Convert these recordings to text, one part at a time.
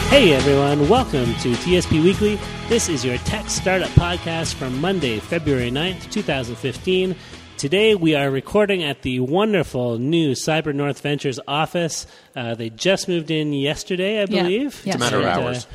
Hey everyone, welcome to TSP Weekly. This is your tech startup podcast from Monday, February 9th, 2015. Today we are recording at the wonderful new Cyber North Ventures office. They just moved in yesterday, I believe. Yeah. It's a matter of hours.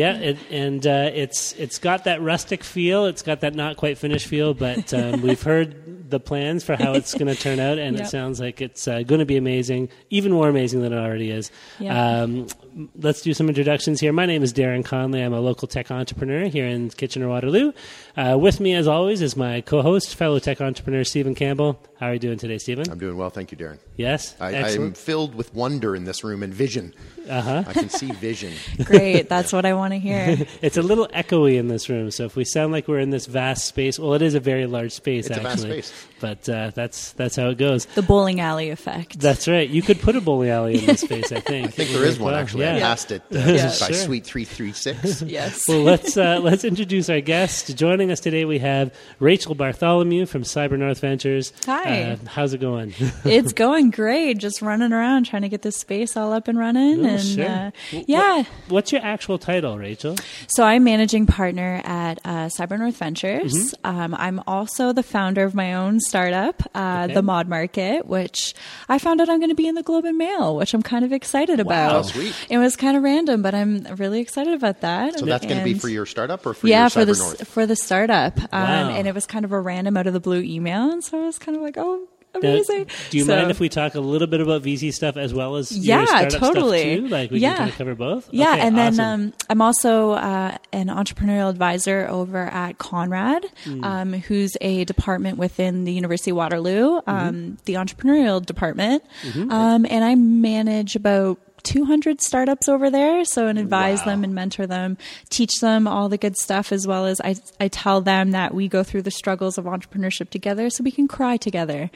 It's got that rustic feel. It's got that not quite finished feel, but we've heard the plans for how it's going to turn out, and it sounds like it's going to be amazing, even more amazing than it already is. Yep. Let's do some introductions here. My name is Darren Conley. I'm a local tech entrepreneur here in Kitchener-Waterloo. With me, as always, is my co-host, fellow tech entrepreneur, Stephen Campbell. How are you doing today, Stephen? I'm doing well, thank you, Darren. Yes? I'm filled with wonder in this room and vision. Uh-huh. I can see vision. Great. That's what I want to hear. It's a little echoey in this room, so if we sound like we're in this vast space, well, it is a very large space, It's actually. a vast space. But that's how it goes. The bowling alley effect. That's right. You could put a bowling alley in this space, I think. I think there is one, actually. Yeah. I passed it by Sure. Suite 336. Yes. Well, let's introduce our guest. Joining us today, we have Rachel Bartholomew from Cyber North Ventures. Hi. How's it going? It's going great. Just running around trying to get this space all up and running. Oh, and sure. yeah. What's your actual title, Rachel? So I'm managing partner at Cyber North Ventures. Mm-hmm. I'm also the founder of my own startup, The Mod Market, which I found out I'm going to be in the Globe and Mail, which I'm kind of excited about. Oh, sweet. It was kind of random, but I'm really excited about that. So that's going to be for your startup or for yeah, your for Cyber the North? for the startup, Wow. and it was kind of a random out of the blue email, and so I was kind of like, oh, amazing. Do you mind if we talk a little bit about VC stuff as well as your Yeah, startup totally. stuff too? Like we can kind of cover both? Yeah, Okay, and then awesome. I'm also an entrepreneurial advisor over at Conrad, who's a department within the University of Waterloo, the entrepreneurial department, and I manage about 200 startups over there, so and advise them and mentor them, teach them all the good stuff, as well as I tell them that we go through the struggles of entrepreneurship together so we can cry together.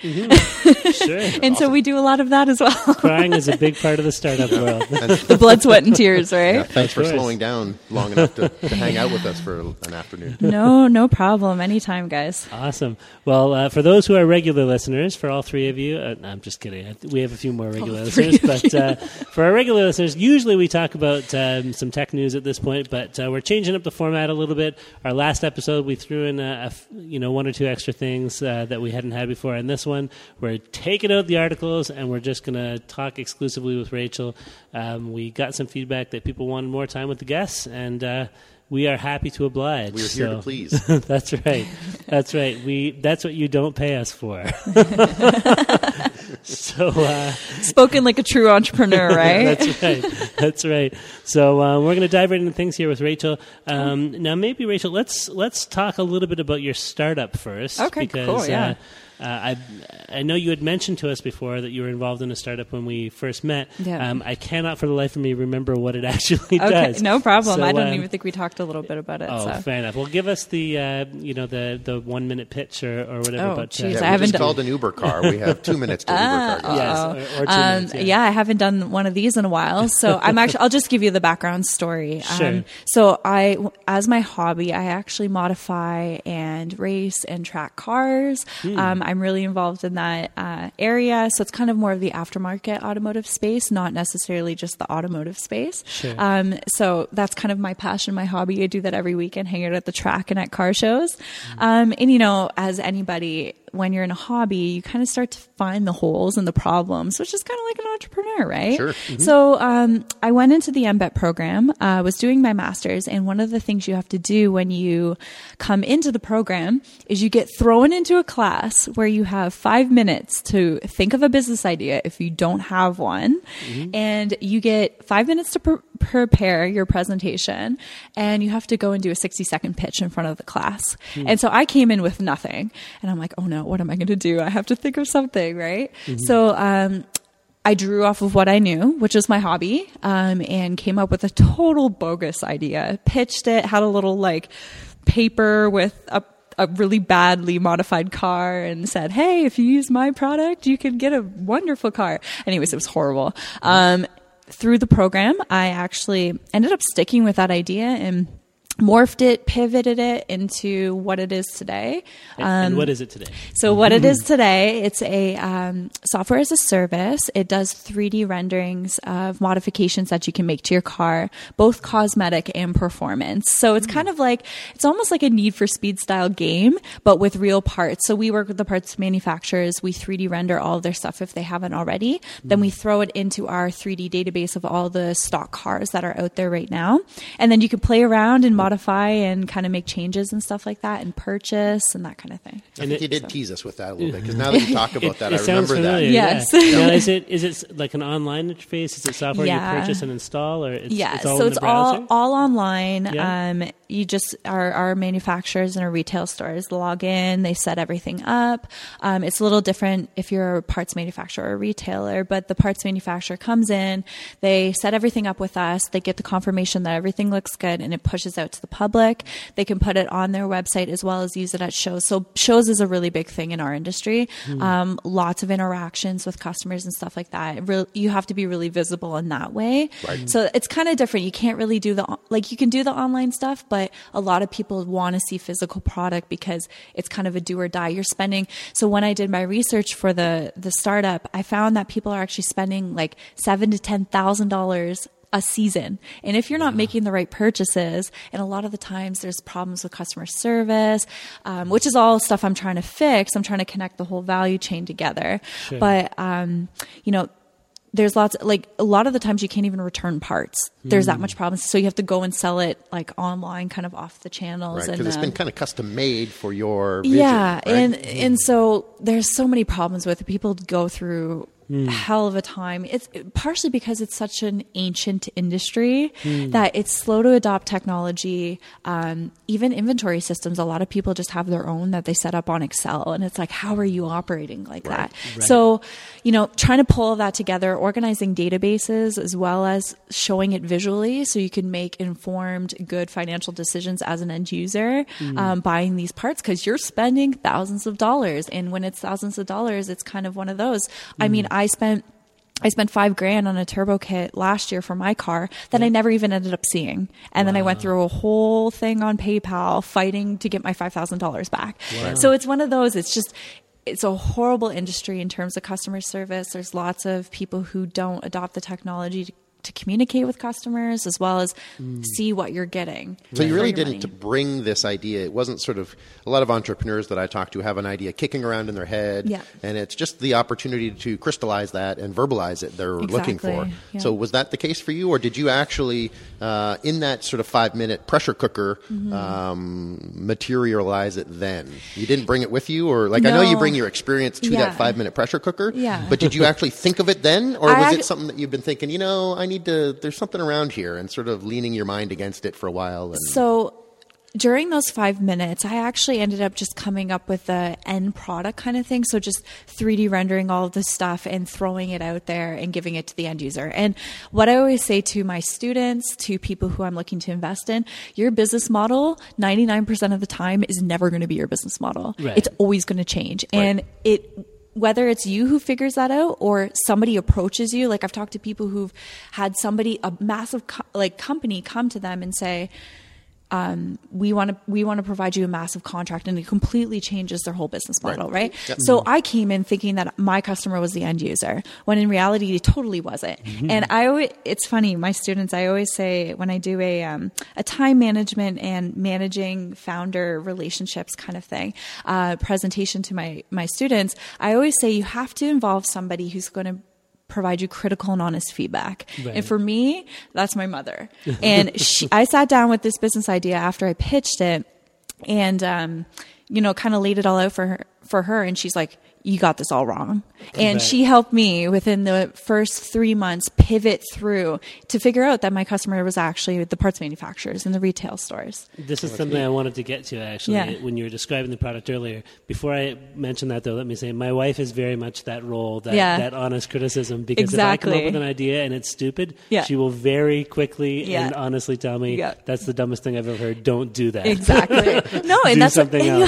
Sure. And so we do a lot of that as well. Crying is a big part of the startup world. The blood, sweat, and tears, right? Yeah, thanks for course. slowing down long enough to hang out with us for an afternoon. No problem. Anytime, guys. Awesome. Well, for those who are regular listeners, for all three of you, I'm just kidding. We have a few more regular listeners, but for our regular listeners, usually we talk about some tech news at this point, but we're changing up the format a little bit. Our last episode, we threw in one or two extra things that we hadn't had before. And this one, we're taking out the articles and we're just going to talk exclusively with Rachel. We got some feedback that people wanted more time with the guests, and we are happy to oblige. We're here to please. That's right. That's right. That's what you don't pay us for. So Spoken like a true entrepreneur, right? That's right. That's right. So we're going to dive right into things here with Rachel. Now, maybe Rachel, let's talk a little bit about your startup first. Okay, because, cool. Yeah. I know you had mentioned to us before that you were involved in a startup when we first met. Yeah. I cannot for the life of me remember what it actually Okay, does. no problem. So, I don't even think we talked a little bit about it. Oh, so. fair enough. Well, give us the the 1 minute pitch or whatever. Oh, but geez, Yeah, I we haven't just done- called an Uber car. We have 2 minutes to Uber car. yes, or 2 minutes. Yeah, I haven't done one of these in a while. So I'll just give you the background story. Sure. So as my hobby, I actually modify and race and track cars. I'm really involved in that area. So it's kind of more of the aftermarket automotive space, not necessarily just the automotive space. Sure. So that's kind of my passion, my hobby. I do that every weekend, hang out at the track and at car shows. And as anybody, when you're in a hobby, you kind of start to find the holes and the problems, which is kind of like an entrepreneur, right? Sure. So I went into the MBET program, was doing my master's, and one of the things you have to do when you come into the program is you get thrown into a class where you have 5 minutes to think of a business idea if you don't have one, and you get 5 minutes to prepare your presentation, and you have to go and do a 60-second pitch in front of the class. And so I came in with nothing, and I'm like, oh no, what am I going to do? I have to think of something, right? So I drew off of what I knew, which is my hobby, and came up with a total bogus idea, pitched it, had a little paper with a really badly modified car and said, hey, if you use my product, you can get a wonderful car. Anyways, it was horrible. Through the program, I actually ended up sticking with that idea and morphed it, pivoted it into what it is today. And what is it today? So what it is today, it's a software as a service. It does 3D renderings of modifications that you can make to your car, both cosmetic and performance. So it's kind of like, it's almost like a Need for Speed style game, but with real parts. So we work with the parts manufacturers. We 3D render all of their stuff if they haven't already. Then we throw it into our 3D database of all the stock cars that are out there right now. And then you can play around and modify and kind of make changes and stuff like that and purchase and that kind of thing. I think you did tease us with that a little bit, because now that you talk about that, I sounds remember familiar, that. Yes. Yeah. Now, is it like an online interface? Is it software you purchase and install, or it's all in the browser? all online. Yeah. You just our manufacturers and our retail stores log in, they set everything up. It's a little different if you're a parts manufacturer or a retailer, but the parts manufacturer comes in, they set everything up with us, they get the confirmation that everything looks good, and it pushes out to the public. They can put it on their website as well as use it at shows. So shows is a really big thing in our industry. Lots of interactions with customers and stuff like that. You have to be really visible in that way. Right. So it's kind of different. You can't really do you can do the online stuff, but a lot of people want to see physical product because it's kind of a do or die. You're spending. So when I did my research for the startup, I found that people are actually spending like $7,000 to $10,000 a season. And if you're not making the right purchases, and a lot of the times there's problems with customer service, which is all stuff I'm trying to fix. I'm trying to connect the whole value chain together. Sure. But, there's lots, like a lot of the times you can't even return parts. There's that much problems. So you have to go and sell it like online, kind of off the channels. Right, and because it's been kind of custom made for your vision. Yeah. Right? And so there's so many problems with it. People go through hell of a time. It's partially because it's such an ancient industry that it's slow to adopt technology. Even inventory systems, a lot of people just have their own that they set up on Excel, and it's like, how are you operating like that? Right. So, trying to pull all that together, organizing databases as well as showing it visually so you can make informed, good financial decisions as an end user, buying these parts, because you're spending thousands of dollars. And when it's thousands of dollars, it's kind of one of those. I mean, I spent $5,000 on a turbo kit last year for my car that I never even ended up seeing. And then I went through a whole thing on PayPal fighting to get my $5,000 back. Wow. So it's one of those, it's a horrible industry in terms of customer service. There's lots of people who don't adopt the technology to communicate with customers as well as see what you're getting. So you really didn't bring this idea. It wasn't sort of, a lot of entrepreneurs that I talk to have an idea kicking around in their head, and it's just the opportunity to crystallize that and verbalize it they're looking for. Yeah. So was that the case for you, or did you actually, in that sort of 5-minute pressure cooker, materialize it then? You didn't bring it with you? Or I know you bring your experience to that 5-minute pressure cooker, but did you actually think of it then? Or was it something that you've been thinking, there's something around here, and sort of leaning your mind against it for a while? So during those 5 minutes, I actually ended up just coming up with the end product kind of thing. So just 3D rendering all of this stuff and throwing it out there and giving it to the end user. And what I always say to my students, to people who I'm looking to invest in, your business model, 99% of the time, is never going to be your business model. Right. It's always going to change. Right. And whether it's you who figures that out or somebody approaches you, like I've talked to people who've had a massive company come to them and say, we want to provide you a massive contract, and it completely changes their whole business model, right? Yep. So I came in thinking that my customer was the end user, when in reality it totally wasn't. And it's funny, my students, I always say when I do a time management and managing founder relationships kind of thing, presentation to my students, I always say you have to involve somebody who's going to provide you critical and honest feedback. Right. And for me, that's my mother. And I sat down with this business idea after I pitched it and, kind of laid it all out for her. And she's like, you got this all wrong. And she helped me within the first 3 months pivot through to figure out that my customer was actually the parts manufacturers and the retail stores. This is something I wanted to get to, actually, when you were describing the product earlier. Before I mention that, though, let me say my wife is very much that role, that honest criticism, because if I come up with an idea and it's stupid, she will very quickly and honestly tell me, that's the dumbest thing I've ever heard. Don't do that. Exactly. No, and that's something else. You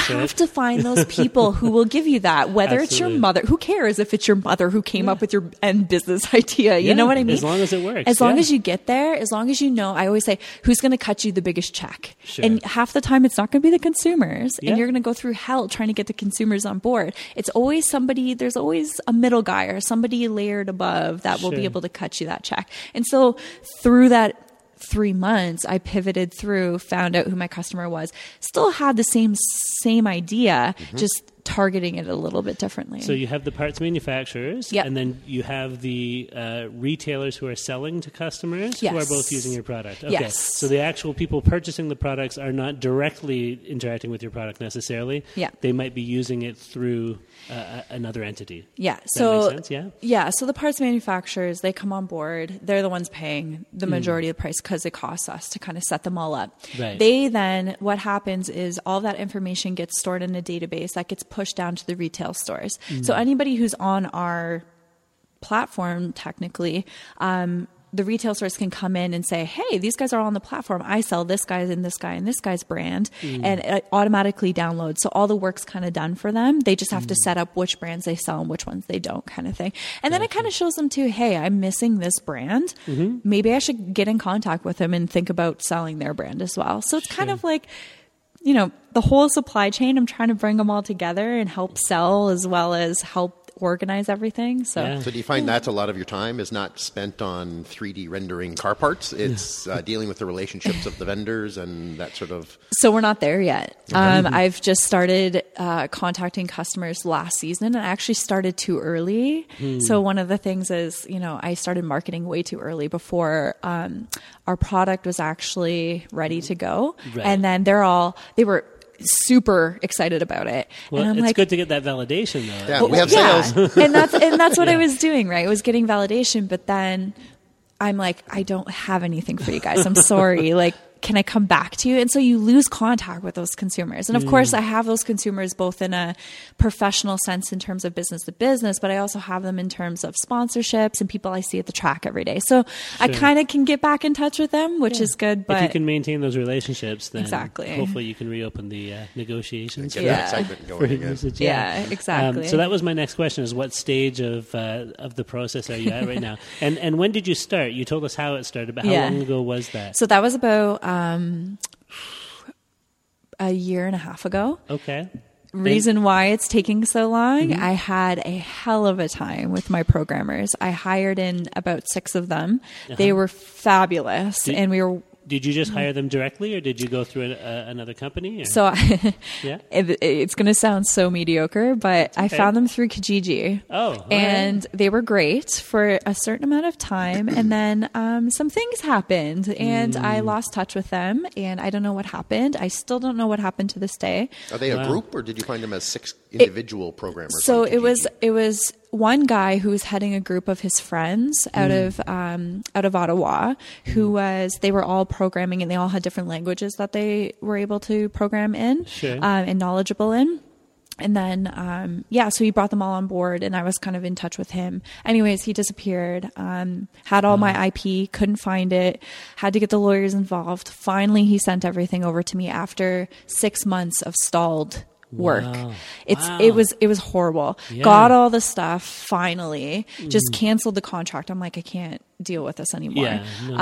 have to find those people who will give you that, whether it's your mother. Who cares if it's your mother who came up with your end business idea? You know what I mean? As long as it works. As long as you get there, as long as you know, I always say, who's going to cut you the biggest check? Sure. And half the time it's not going to be the consumers, and you're going to go through hell trying to get the consumers on board. It's always somebody, there's always a middle guy or somebody layered above that will be able to cut you that check. And so through that 3 months, I pivoted through, found out who my customer was, still had the same idea, just targeting it a little bit differently. So you have the parts manufacturers, and then you have the retailers who are selling to customers who are both using your product. Okay. Yes. So the actual people purchasing the products are not directly interacting with your product necessarily. Yeah. They might be using it through another entity. Yeah. Does that make sense? Yeah. So the parts manufacturers, they come on board. They're the ones paying the majority of the price because it costs us to kind of set them all up. Right. They then, what happens is all that information gets stored in a database that gets pushed down to the retail stores. So anybody who's on our platform, technically, the retail stores can come in and say, hey, these guys are all on the platform. I sell this guy's and this guy and this guy's brand. And it automatically downloads. So all the work's kind of done for them. They just have to set up which brands they sell and which ones they don't, kind of thing. And then it kind of shows them too, hey, I'm missing this brand. Maybe I should get in contact with them and think about selling their brand as well. So it's kind of like, you know, the whole supply chain. I'm trying to bring them all together and help sell as well as help organize everything. So do you find that's a lot of your time is not spent on 3D rendering car parts? It's dealing with the relationships of the vendors and that sort of... So we're not there yet. I've just started contacting customers last season, and I actually started too early. So one of the things is, you know, I started marketing way too early before our product was actually ready to go. Right. And then they were super excited about it. Well, and I'm it's like, good to get that validation though. Yeah, we have sales. and that's what I was doing, right? I was getting validation, but then I'm like, I don't have anything for you guys. I'm sorry. Like, can I come back to you? And so you lose contact with those consumers. And of course I have those consumers both in a professional sense in terms of business to business, but I also have them in terms of sponsorships and people I see at the track every day. So I kind of can get back in touch with them, which is good. But if you can maintain those relationships, then exactly, hopefully you can reopen the negotiations. Get that excitement going again. Yeah, exactly. So that was my next question: is what stage of the process are you at right now? And when did you start? You told us how it started, but how long ago was that? So that was about a year and a half ago. Okay. Reason why it's taking so long, I had a hell of a time with my programmers. I hired in about 6 of them. They were fabulous, and we were... Did you just hire them directly, or did you go through another company? Or? So it's going to sound so mediocre, but I found them through Kijiji. And they were great for a certain amount of time. And then some things happened, and I lost touch with them, and I don't know what happened. I still don't know what happened to this day. Are they a group, or did you find them as 6 individual programmers? So it was one guy who was heading a group of his friends out of Ottawa, they were all programming, and they all had different languages that they were able to program in and knowledgeable in. And then, so he brought them all on board, and I was kind of in touch with him. Anyways, he disappeared, had all my IP, couldn't find it, had to get the lawyers involved. Finally, he sent everything over to me after 6 months of stalled work. It was horrible. Got all the stuff finally, just canceled the contract. I'm like, I can't deal with this anymore.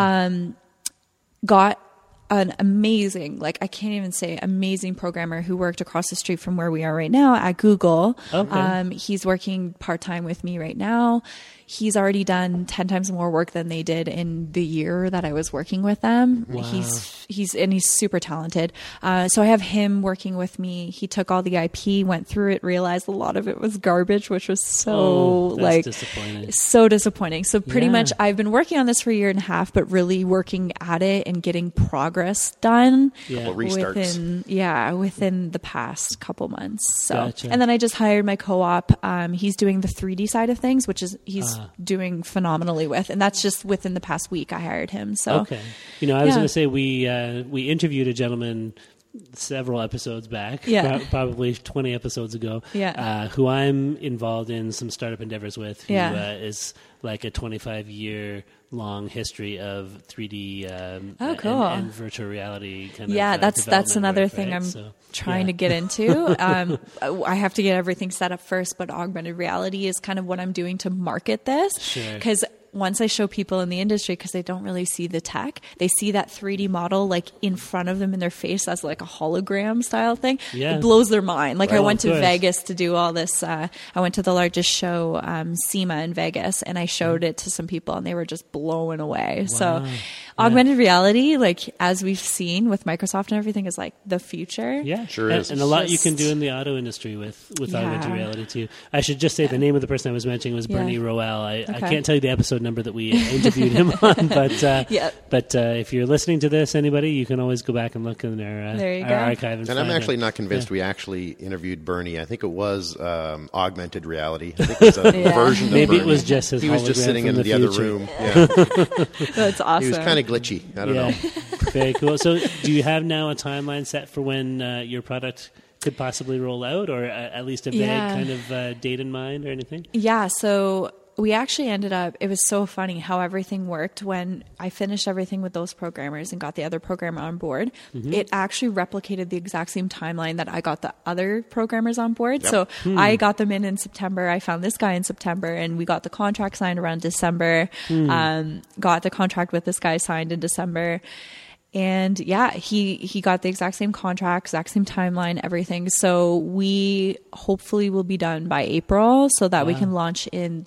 Got an amazing, like I can't even say amazing programmer who worked across the street from where we are right now at Google. He's working part-time with me right now. He's already done 10 times more work than they did in the year that I was working with them. He's super talented. So I have him working with me. He took all the IP, went through it, realized a lot of it was garbage, which was so disappointing. So pretty much I've been working on this for a year and a half, but really working at it and getting progress done within the past couple months. So, and then I just hired my co-op. He's doing the 3D side of things, which is he's doing phenomenally with, and that's just within the past week I hired him. So I was going to say we interviewed a gentleman several episodes back, probably 20 episodes ago, yeah. Who I'm involved in some startup endeavors with, who is like a 25-year long history of 3D and virtual reality kind of that's another work, thing right? I'm trying to get into. I have to get everything set up first, but augmented reality is kind of what I'm doing to market this, because once I show people in the industry, because they don't really see the tech, they see that 3D model like in front of them in their face as like a hologram style thing. It blows their mind. Like I went to Vegas to do all this. I went to the largest show, SEMA in Vegas, and I showed it to some people and they were just blown away. Wow. So augmented reality, like as we've seen with Microsoft and everything, is like the future. Yeah, sure is. And a lot you can do in the auto industry with augmented reality too. I should just say the name of the person I was mentioning was Bernie Roelle. I can't tell you the episode number that we interviewed him on, but if you're listening to this, anybody, you can always go back and look in our archive. And I'm actually not convinced we actually interviewed Bernie. I think it was augmented reality. I think it was a version of Maybe Bernie. It was just his He was just sitting in the other room. That's awesome. He was kind of glitchy. I don't know. Very cool. So do you have now a timeline set for when your product could possibly roll out, or at least a vague kind of date in mind or anything? Yeah, so we actually ended up, it was so funny how everything worked when I finished everything with those programmers and got the other programmer on board. It actually replicated the exact same timeline that I got the other programmers on board. So I got them in September. I found this guy in September, and we got the contract signed around December. Got the contract with this guy signed in December. And he got the exact same contract, exact same timeline, everything. So we hopefully will be done by April so that we can launch in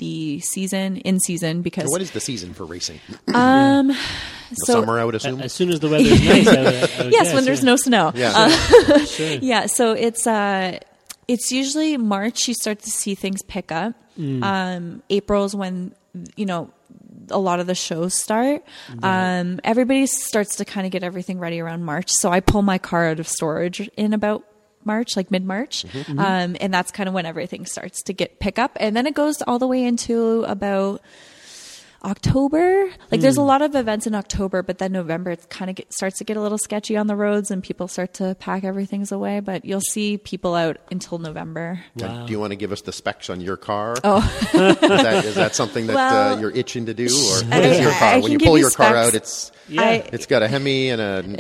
season because. So what is the season for racing? So summer, I would assume. As soon as the weather is nice. I would yes, when there's no snow. Yeah. Sure. Yeah. So it's usually March you start to see things pick up. April's when a lot of the shows start. Everybody starts to kind of get everything ready around March. So I pull my car out of storage in about March, like mid-March. And that's kind of when everything starts to pick up. And then it goes all the way into about October. Like there's a lot of events in October, but then November it kind of starts to get a little sketchy on the roads and people start to pack everything away, but you'll see people out until November. Wow. Do you want to give us the specs on your car? Oh. is that something that you're itching to do, or what is your car? When you pull your car out, it's got a Hemi and a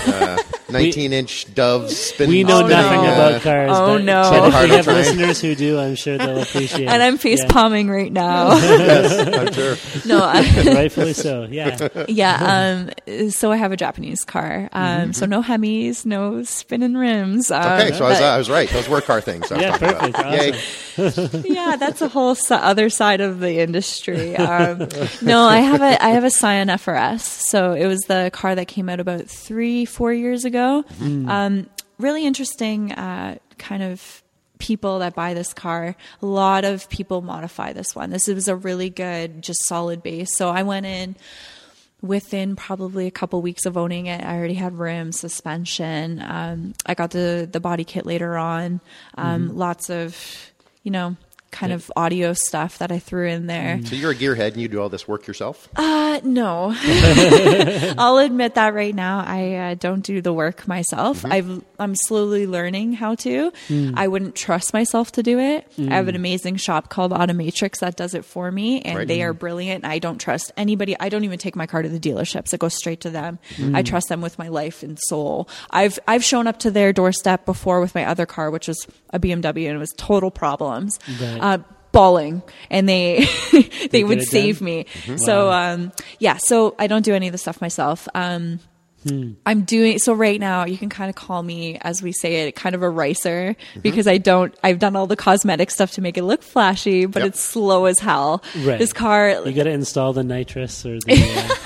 19-inch Dove spin. We know nothing about cars. Oh no! But if we have listeners who do, I'm sure they'll appreciate it. And I'm face palming right now. Yes, I'm sure. No, rightfully so. Yeah. Yeah. So I have a Japanese car. So no Hemis, no spinning rims. Okay, so I was right. Those were car things. I was talking perfect. about. Awesome. Yay. Yeah, that's a whole other side of the industry. No, I have a Scion FRS. So it was the car that came out about 3-4 years ago. Really interesting kind of people that buy this car. A lot of people modify this one. This was a really good, just solid base. So I went in within probably a couple weeks of owning it. I already had rims, suspension. I got the body kit later on. Lots of, kind of audio stuff that I threw in there. So you're a gearhead and you do all this work yourself? No. I'll admit that right now. I don't do the work myself. I'm slowly learning how to. I wouldn't trust myself to do it. I have an amazing shop called Automatrix that does it for me, and they are brilliant. I don't trust anybody. I don't even take my car to the dealerships. I go straight to them. I trust them with my life and soul. I've shown up to their doorstep before with my other car, which was a BMW, and it was total problems. Bawling, and they would save me. So so I don't do any of the stuff myself. I'm doing so right now. You can kind of call me, as we say it, kind of a ricer, because I've done all the cosmetic stuff to make it look flashy, but it's slow as hell. Right. This car, you got to install the nitrous or the.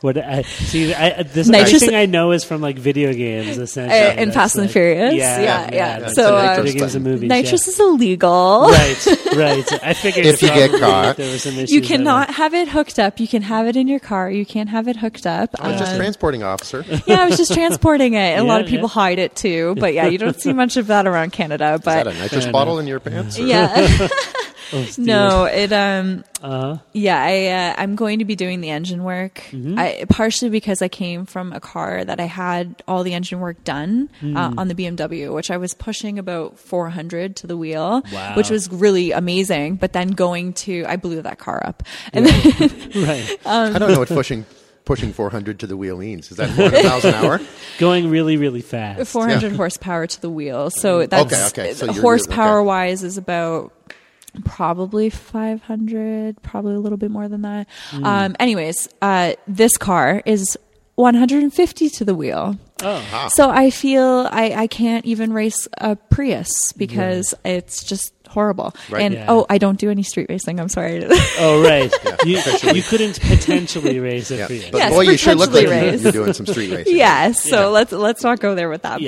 Everything I know is from like video games, essentially, and Fast and Furious. Yeah. So nitrous is illegal. Right. I figured if you get caught, there were some issues. You cannot have it hooked up. You can have it in your car. You can't have it hooked up. I was just transporting officer. Yeah, I was just transporting it. A lot of people hide it too, but you don't see much of that around Canada. But is that a nitrous bottle in your pants? Yeah. No, it I'm going to be doing the engine work. Partially because I came from a car that I had all the engine work done on the BMW, which I was pushing about 400 to the wheel, which was really amazing. But then I blew that car up. And right. I don't know what pushing 400 to the wheel means. Is that 400 miles an hour? Going really, really fast. 400 horsepower to the wheel. So that's okay. So horsepower wise is about probably 500, probably a little bit more than that. Anyways, this car is 150 to the wheel. So I feel I can't even race a Prius because it's just horrible. Right. And I don't do any street racing. I'm sorry. Oh, right. You couldn't potentially race a Prius. But boy, you sure look like you're doing some street racing. Yes. So let's not go there with that.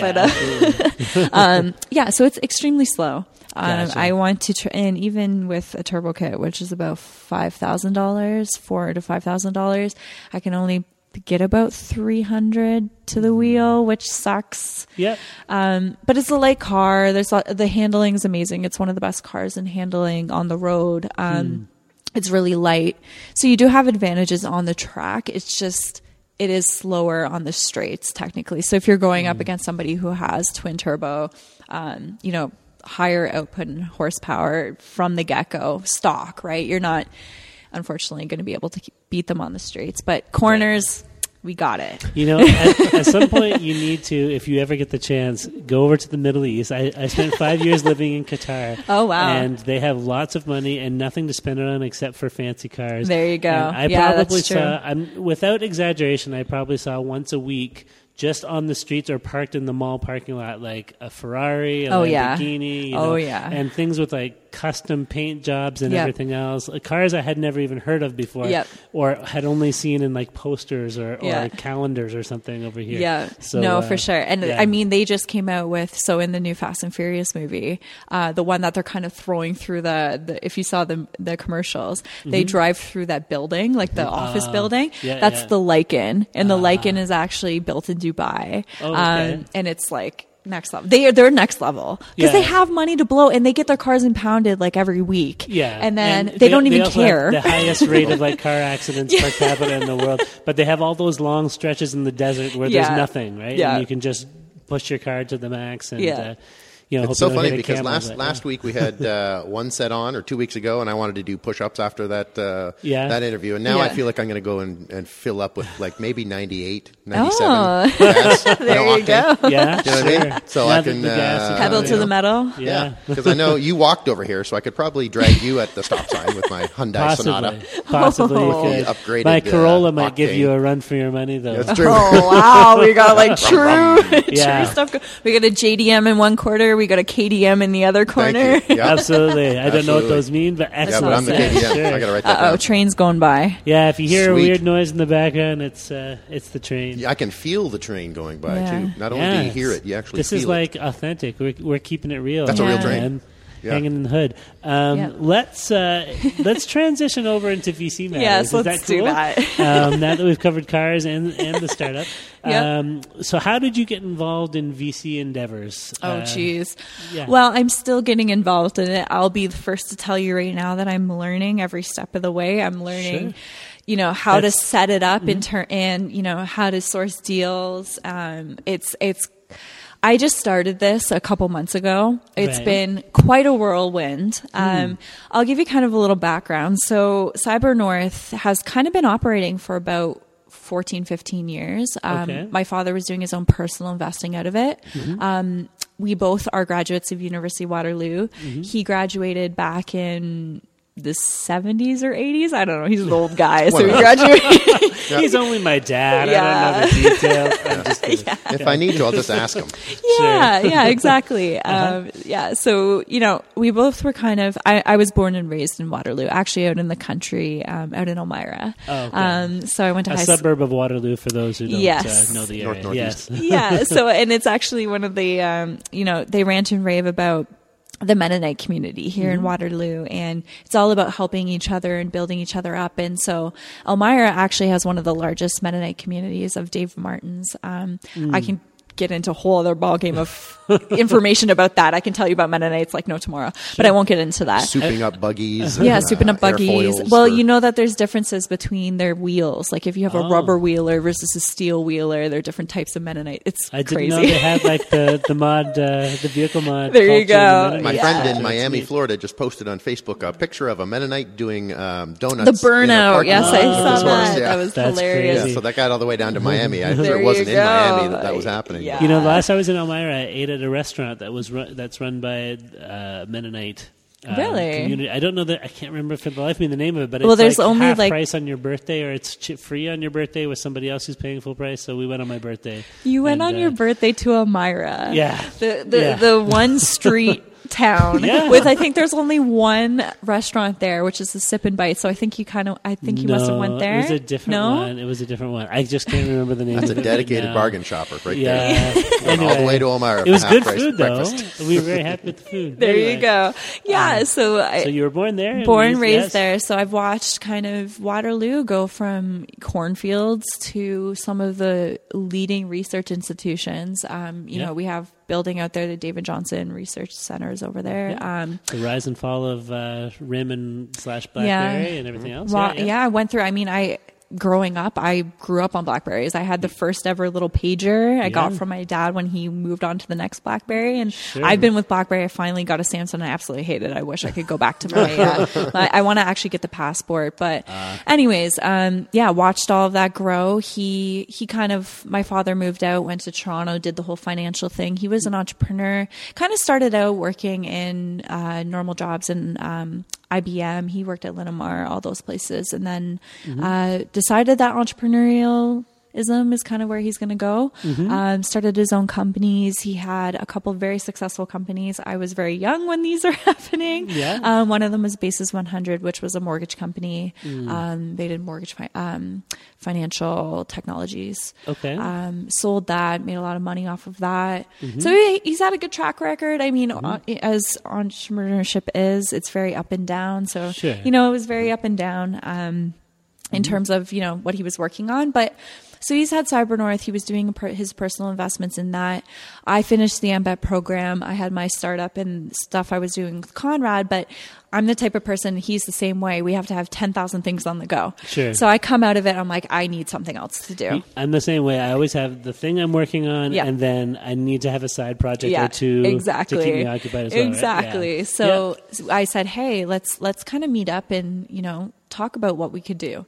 Yeah. But so it's extremely slow. Gotcha. I want to and even with a turbo kit, which is about $5,000, $4,000 to $5,000, I can only get about 300 to the wheel, which sucks. Yep. But it's a light car. The handling is amazing. It's one of the best cars in handling on the road. It's really light. So you do have advantages on the track. It's just, it is slower on the straights technically. So if you're going up against somebody who has twin turbo, higher output and horsepower from the get-go stock, right? You're not, unfortunately, going to be able to beat them on the straights. But corners, we got it. At some point, you need to, if you ever get the chance, go over to the Middle East. I spent 5 years living in Qatar. Oh, wow. And they have lots of money and nothing to spend it on except for fancy cars. There you go. And that's true. Without exaggeration, I probably saw once a week just on the streets or parked in the mall parking lot, like a Ferrari, a Lamborghini, and things with like custom paint jobs and everything else. Cars I had never even heard of before, or had only seen in like posters or calendars or something over here. Yeah, so, for sure. And I mean, they just came out with, in the new Fast and Furious movie, the one that they're kind of throwing through the if you saw the commercials, they drive through that building, like the office building. That's the Lycan, and the Lycan is actually built in Dubai. And it's like next level. They're next level because they have money to blow and they get their cars impounded like every week. And then they don't even care. Have the highest rate of like car accidents per capita in the world, but they have all those long stretches in the desert where there's nothing, right? And you can just push your car to the max and it's so funny because last week we had one set on, or 2 weeks ago, and I wanted to do push-ups after that that interview. And now I feel like I'm going to go and fill up with like maybe 98, 97 gas. There you go. Yeah, you know what I mean? So I can pedal to the metal. Yeah, because I know you walked over here, so I could probably drag you at the stop sign with my Hyundai Sonata. Possibly. Upgraded. My Corolla might give you a run for your money, though. That's true. Oh wow, we got like true stuff. We got a JDM in one quarter. We got a KDM in the other corner. Yep. Absolutely. I don't know what those mean, but excellent. Yeah, but I'm the KDM. Sure. I got to write that down. Train's going by. Yeah, if you hear a weird noise in the background, it's the train. Yeah, I can feel the train going by too. Not only do you hear it, you actually feel it. This is like authentic. We're keeping it real. That's a real train. Hanging in the hood. Let's transition over into VC matters. Yes, let's do that. Now that we've covered cars and the startup. So how did you get involved in VC endeavors? Oh, geez. Well, I'm still getting involved in it. I'll be the first to tell you right now that I'm learning every step of the way. I'm learning how to set it up and how to source deals. I just started this a couple months ago. It's been quite a whirlwind. I'll give you kind of a little background. So Cyber North has kind of been operating for about 14, 15 years. My father was doing his own personal investing out of it. We both are graduates of University of Waterloo. He graduated back in the 70s or 80s. I don't know. He's an old guy, so he graduated. He's only my dad. I don't know the details. I'm just kidding. If I need to, I'll just ask him. Yeah, exactly. So, we both were kind of, I was born and raised in Waterloo, actually out in the country, out in Elmira. So I went to a suburb of Waterloo for those who don't know the area. Northeast. So, and it's actually one of the, they rant and rave about the Mennonite community here in Waterloo, and it's all about helping each other and building each other up. And so Elmira actually has one of the largest Mennonite communities of Dave Martin's. I can get into a whole other ballgame of information about that. I can tell you about Mennonites like no tomorrow, but I won't get into that. Souping up buggies. Souping up buggies. Well, you know that there's differences between their wheels. Like if you have a rubber wheeler versus a steel wheeler, there are different types of Mennonite. It's crazy. I didn't know they had like the mod, the vehicle mod. There you go. My friend in Miami, Florida, just posted on Facebook a picture of a Mennonite doing donuts. The burnout. Yes, I saw that. Yeah. That was hilarious. Yeah, so that got all the way down to Miami. I'm sure it wasn't in Miami that was happening. Yeah. You know, the last time I was in Elmira, I ate at a restaurant that's run by Mennonite. Really? Community. I don't know that. I can't remember for the life of me the name of it, but well, it's there's like only half like price on your birthday, or it's free on your birthday with somebody else who's paying full price. So we went on my birthday. You went on your birthday to Elmira. Yeah. The one street town with, I think there's only one restaurant there, which is the Sip and Bite. So I think you must have went there. It was a different one. It was a different one. I just can't remember the name. That's of a it dedicated bargain shopper right there. Anyway, all the way to Elmira. It was good food breakfast. though. We were very happy with the food. There you go. Yeah. So you were born there? Raised there. So I've watched kind of Waterloo go from cornfields to some of the leading research institutions. You know, we have building out there the David Johnson Research Centers over there. The rise and fall of RIM and /BlackBerry and everything else. I went through. I mean, growing up, I grew up on BlackBerries. I had the first ever little pager I got from my dad when he moved on to the next BlackBerry. And I've been with BlackBerry. I finally got a Samsung and I absolutely hate it. I wish I could go back to my, I want to actually get the Passport. But anyways, watched all of that grow. He my father moved out, went to Toronto, did the whole financial thing. He was an entrepreneur, kind of started out working in normal jobs in IBM. He worked at Linamar, all those places, and then decided that entrepreneurialism is kind of where he's going to go. Started his own companies. He had a couple of very successful companies. I was very young when these are happening. One of them was Basis 100, which was a mortgage company. They did mortgage financial technologies. Sold that, made a lot of money off of that. So he's had a good track record. I mean, as entrepreneurship is, it's very up and down. So, you know, it was very up and down in terms of, you know, what he was working on. But so he's had CyberNorth. He was doing his personal investments in that. I finished the MBET program. I had my startup and stuff I was doing with Conrad, but I'm the type of person, he's the same way. We have to have 10,000 things on the go. So I come out of it, I'm like, I need something else to do. I'm the same way. I always have the thing I'm working on, and then I need to have a side project or two to keep me occupied as well. Right? So I said, hey, let's kind of meet up and, you know, talk about what we could do.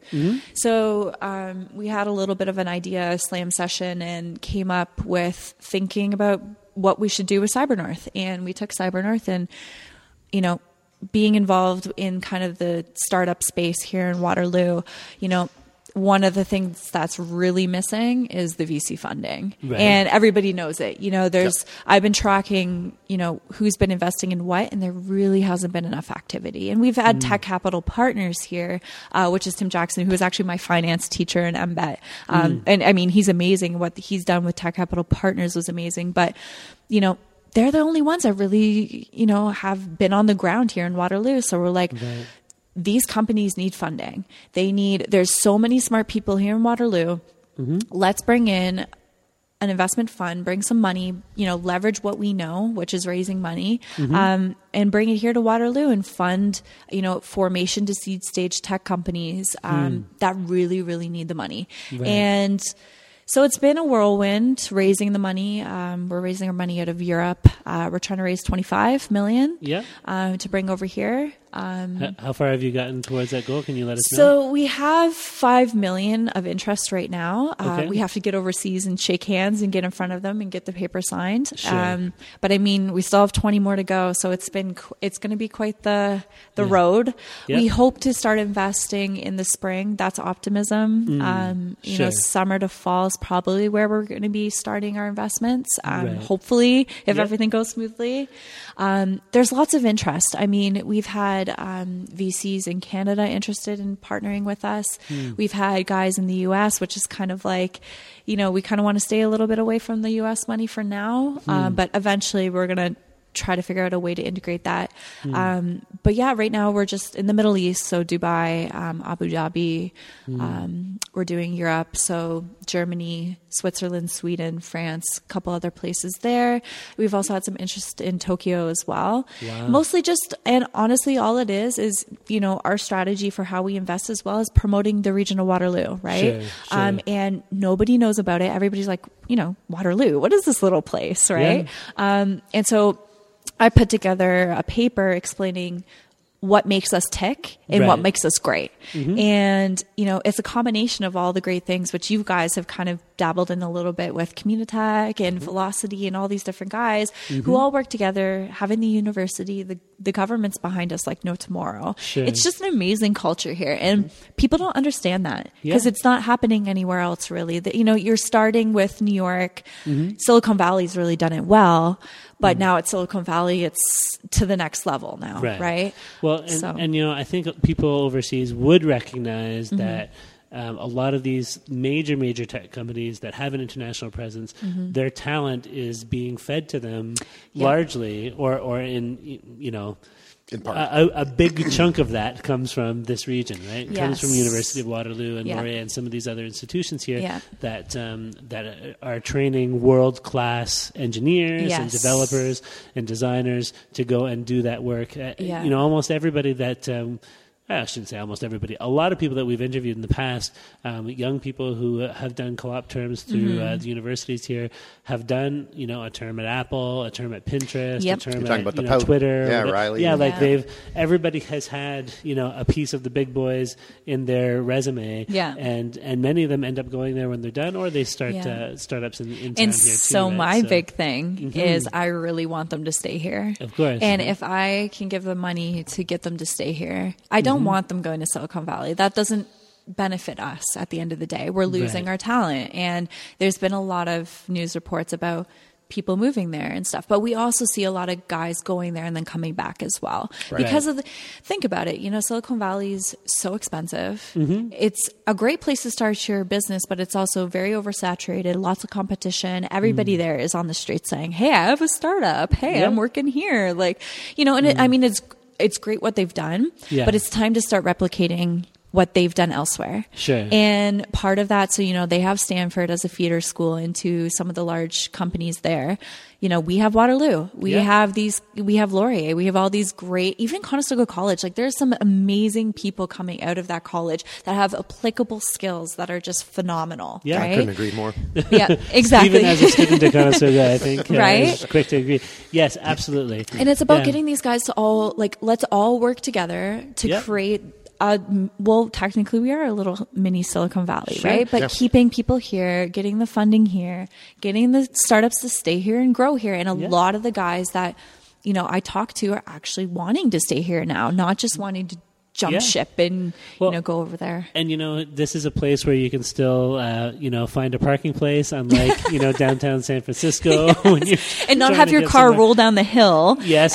So we had a little bit of an idea slam session and came up with thinking about what we should do with CyberNorth. And we took CyberNorth and, you know, being involved in kind of the startup space here in Waterloo, you know, one of the things that's really missing is the VC funding. And everybody knows it. You know, I've been tracking, you know, who's been investing in what, and there really hasn't been enough activity. And we've had Tech Capital Partners here, which is Tim Jackson, who was actually my finance teacher in MBET. And I mean, he's amazing. What he's done with Tech Capital Partners was amazing. But, you know, they're the only ones that really, you know, have been on the ground here in Waterloo. So we're like, these companies need funding. There's so many smart people here in Waterloo. Let's bring in an investment fund, bring some money, you know, leverage what we know, which is raising money, and bring it here to Waterloo and fund, you know, formation to seed stage tech companies that really, really need the money. And so it's been a whirlwind raising the money. We're raising our money out of Europe. We're trying to raise 25 million to bring over here. How far have you gotten towards that goal? Can you let us know? So we have 5 million of interest right now. We have to get overseas and shake hands and get in front of them and get the paper signed. But I mean, we still have 20 more to go. So it's going to be quite the road. We hope to start investing in the spring. That's optimism. You know, summer to fall is probably where we're going to be starting our investments. Hopefully, if everything goes smoothly. There's lots of interest. I mean, we've had VCs in Canada interested in partnering with us. We've had guys in the US, which is kind of like, you know, we kind of want to stay a little bit away from the US money for now. But eventually we're going to try to figure out a way to integrate that. But yeah, right now we're just in the Middle East. So Dubai, Abu Dhabi, we're doing Europe. So Germany, Switzerland, Sweden, France, a couple other places there. We've also had some interest in Tokyo as well. Wow. Mostly just, and honestly, all it is, you know, our strategy for how we invest as well as promoting the region of Waterloo, right? Sure. And nobody knows about it. Everybody's like, you know, Waterloo, what is this little place, right? Yeah. And so I put together a paper explaining what makes us tick and what makes us great. And, you know, it's a combination of all the great things, which you guys have kind of dabbled in a little bit with Communitech and Velocity and all these different guys who all work together, having the university, the government's behind us like no tomorrow. Sure. It's just an amazing culture here. And people don't understand that because it's not happening anywhere else really. That, you know, you're starting with New York. Silicon Valley's really done it well. But now at Silicon Valley, it's to the next level now, right? Well, and you know, I think people overseas would recognize that a lot of these major tech companies that have an international presence, their talent is being fed to them largely, or in, you know, in part. A big chunk of that comes from this region, right? It comes from University of Waterloo and Laurier and some of these other institutions here that are training world-class engineers and developers and designers to go and do that work. You know, almost everybody that... I shouldn't say almost everybody. A lot of people that we've interviewed in the past, young people who have done co-op terms through the universities here, have done, you know, a term at Apple, a term at Pinterest, a term at Twitter, Riley. Everybody has had, you know, a piece of the big boys in their resume, and many of them end up going there when they're done, or they start startups in town here too. So my big thing is I really want them to stay here, of course. And if I can give them money to get them to stay here, I don't want them going to Silicon Valley. That doesn't benefit us at the end of the day. We're losing our talent. And there's been a lot of news reports about people moving there and stuff. But we also see a lot of guys going there and then coming back as well. Because of think about it, you know, Silicon Valley is so expensive. It's a great place to start your business, but it's also very oversaturated, lots of competition. Everybody there is on the street saying, hey, I have a startup. Hey, I'm working here. Like, you know, and I mean, it's great what they've done, but it's time to start replicating what they've done elsewhere. Sure. And part of that, so, you know, they have Stanford as a feeder school into some of the large companies there. You know, we have Waterloo. We have Laurier. We have all these great, even Conestoga College. Like, there's some amazing people coming out of that college that have applicable skills that are just phenomenal. Yeah, right? I couldn't agree more. Yeah, exactly. Even as a student at Conestoga, I think. Right? Quick to agree. Yes, absolutely. And it's about getting these guys to all, like, let's all work together to create well, technically we are a little mini Silicon Valley, right? But keeping people here, getting the funding here, getting the startups to stay here and grow here. And a lot of the guys that, you know, I talk to are actually wanting to stay here now, not just wanting to jump ship and, you know, go over there. And, you know, this is a place where you can still, you know, find a parking place, unlike, you know, downtown San Francisco. When you're and not have your car roll down the hill. Yes,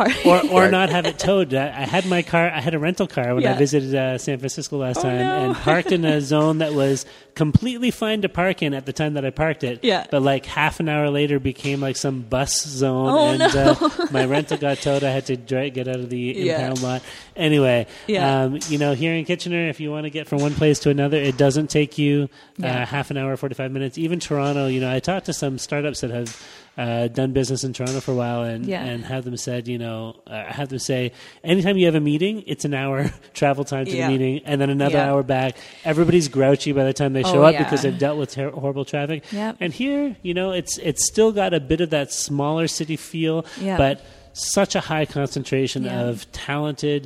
or not have it towed. I had my car, I had a rental car when I visited San Francisco last time and parked in a zone that was completely fine to park in at the time that I parked it. Yeah. But like half an hour later became like some bus zone my rental got towed. I had to get out of the impound lot. Anyway, you know, here in Kitchener, if you want to get from one place to another, it doesn't take you half an hour, 45 minutes. Even Toronto, you know, I talked to some startups that have done business in Toronto for a while and have them said, you know, have them say, anytime you have a meeting, it's an hour travel time to the meeting and then another hour back. Everybody's grouchy by the time they show up because they've dealt with horrible traffic. Yep. And here, you know, it's still got a bit of that smaller city feel, but such a high concentration of talented,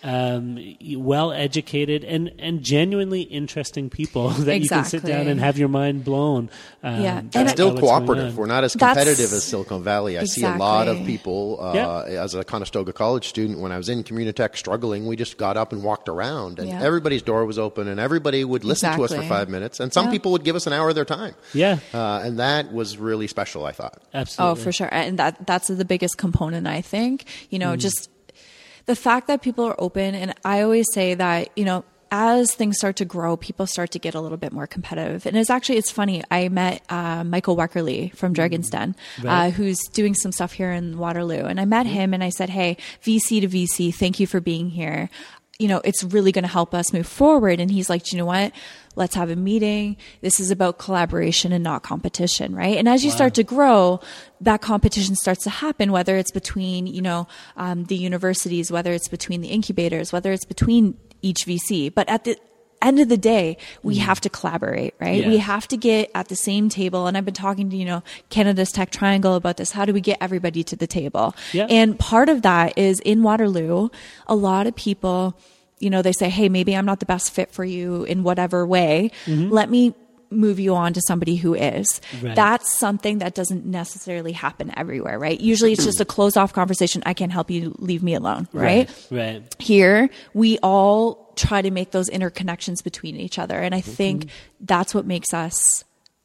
well-educated and genuinely interesting people that you can sit down and have your mind blown. And still cooperative. We're not as competitive as Silicon Valley. I see a lot of people, as a Conestoga College student, when I was in Communitech struggling, we just got up and walked around and everybody's door was open and everybody would listen to us for 5 minutes and some people would give us an hour of their time. And that was really special, I thought. Absolutely. Oh, for sure. And that's the biggest component, I think. You know, just the fact that people are open, and I always say that, you know, as things start to grow, people start to get a little bit more competitive. And it's funny. I met Michael Weckerly from Dragon's Den, who's doing some stuff here in Waterloo. And I met him and I said, hey, VC to VC, thank you for being here. You know, it's really going to help us move forward. And he's like, do you know what? Let's have a meeting. This is about collaboration and not competition, right? And as you start to grow, that competition starts to happen, whether it's between, you know, the universities, whether it's between the incubators, whether it's between each VC. But at the end of the day, we have to collaborate, right? Yeah. We have to get at the same table. And I've been talking to, you know, Canada's Tech Triangle about this. How do we get everybody to the table? Yeah. And part of that is in Waterloo, a lot of people, you know, they say, hey, maybe I'm not the best fit for you in whatever way. Let me move you on to somebody who is. Right. That's something that doesn't necessarily happen everywhere, right? Usually it's just a closed off conversation. I can't help you. Leave me alone. Right. Here, we all try to make those interconnections between each other. And I think that's what makes us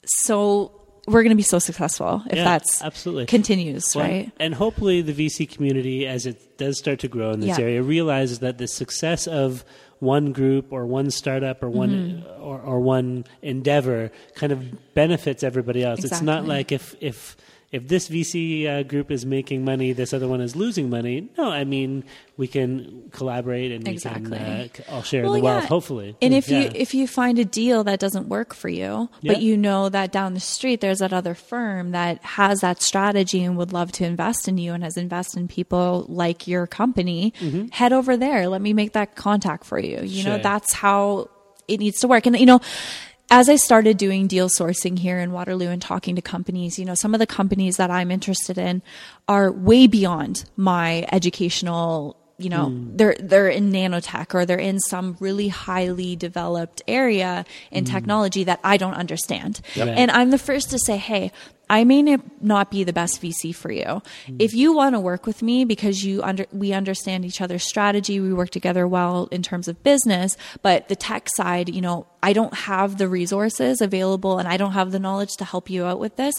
we're going to be so successful if absolutely continues, right? And hopefully the VC community, as it does start to grow in this area, realizes that the success of one group or one startup or one or one endeavor kind of benefits everybody else. Exactly. It's not like if this VC group is making money, this other one is losing money. No, I mean, we can collaborate and we can all share in the wealth, hopefully. And if you find a deal that doesn't work for you, but you know that down the street there's that other firm that has that strategy and would love to invest in you and has invested in people like your company, head over there. Let me make that contact for you. You know, that's how it needs to work. And, you know, as I started doing deal sourcing here in Waterloo and talking to companies, you know, some of the companies that I'm interested in are way beyond my educational, you know, they're in nanotech or they're in some really highly developed area in technology that I don't understand. Yep. And I'm the first to say, hey, I may not be the best VC for you. If you want to work with me because we understand each other's strategy, we work together well in terms of business, but the tech side, you know, I don't have the resources available and I don't have the knowledge to help you out with this.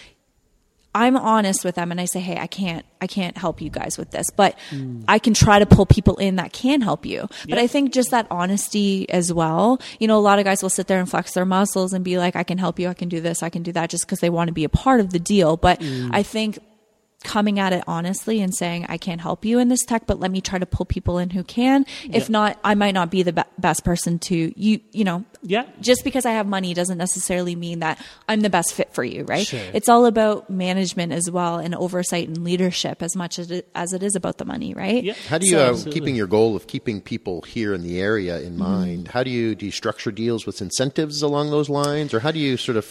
I'm honest with them and I say, hey, I can't help you guys with this, but I can try to pull people in that can help you. But I think just that honesty as well, you know, a lot of guys will sit there and flex their muscles and be like, I can help you. I can do this. I can do that just because they want to be a part of the deal. But I think coming at it honestly and saying, I can't help you in this tech, but let me try to pull people in who can. If not, I might not be the best person to, you know, just because I have money doesn't necessarily mean that I'm the best fit for you, right? Sure. It's all about management as well and oversight and leadership as much as it is about the money, right? Yeah. How do you, keeping your goal of keeping people here in the area in mind, how do you structure deals with incentives along those lines? Or how do you sort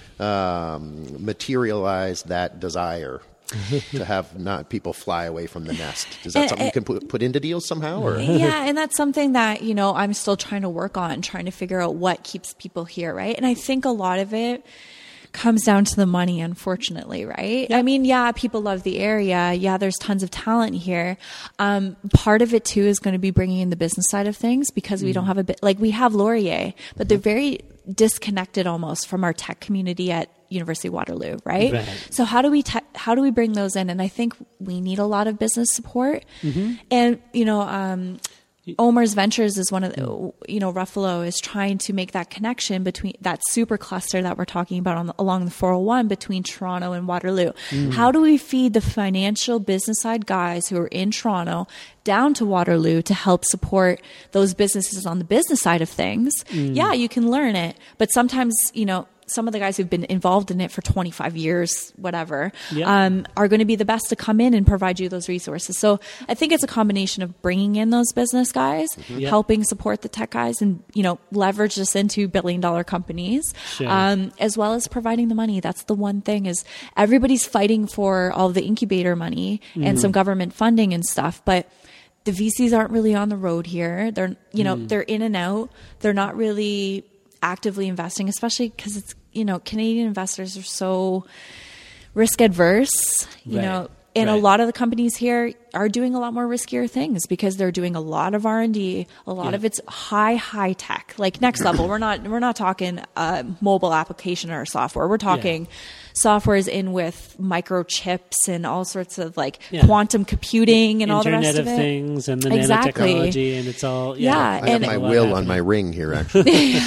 of materialize that desire to have not people fly away from the nest? Is that something you can put into deals somehow? Or? Yeah, and that's something that, you know, I'm still trying to work on, trying to figure out what keeps people here, right? And I think a lot of it comes down to the money, unfortunately, right? I mean, people love the area. There's tons of talent here. Part of it too is going to be bringing in the business side of things because we don't have we have Laurier, but they're very disconnected almost from our tech community at University of Waterloo, right? So how do we bring those in? And I think we need a lot of business support. And, you know, Omer's Ventures is one of the, you know, Ruffalo is trying to make that connection between that super cluster that we're talking about along the 401 between Toronto and Waterloo. How do we feed the financial business side guys who are in Toronto down to Waterloo to help support those businesses on the business side of things? Yeah, you can learn it, but sometimes, you know, some of the guys who've been involved in it for 25 years, whatever, are going to be the best to come in and provide you those resources. So I think it's a combination of bringing in those business guys, helping support the tech guys and, you know, leverage this into billion-dollar companies, as well as providing the money. That's the one thing is everybody's fighting for all the incubator money and some government funding and stuff, but the VCs aren't really on the road here. They're, you know, they're in and out. They're not really actively investing, especially because it's, you know, Canadian investors are so risk adverse, you know, and a lot of the companies here are doing a lot more riskier things because they're doing a lot of R&D. A lot of it's high tech, like next level. We're not talking mobile application or software. We're talking software is in with microchips and all sorts of like quantum computing and all the rest of it. Internet of Things and the nanotechnology, and it's all I have my will on my ring here, actually.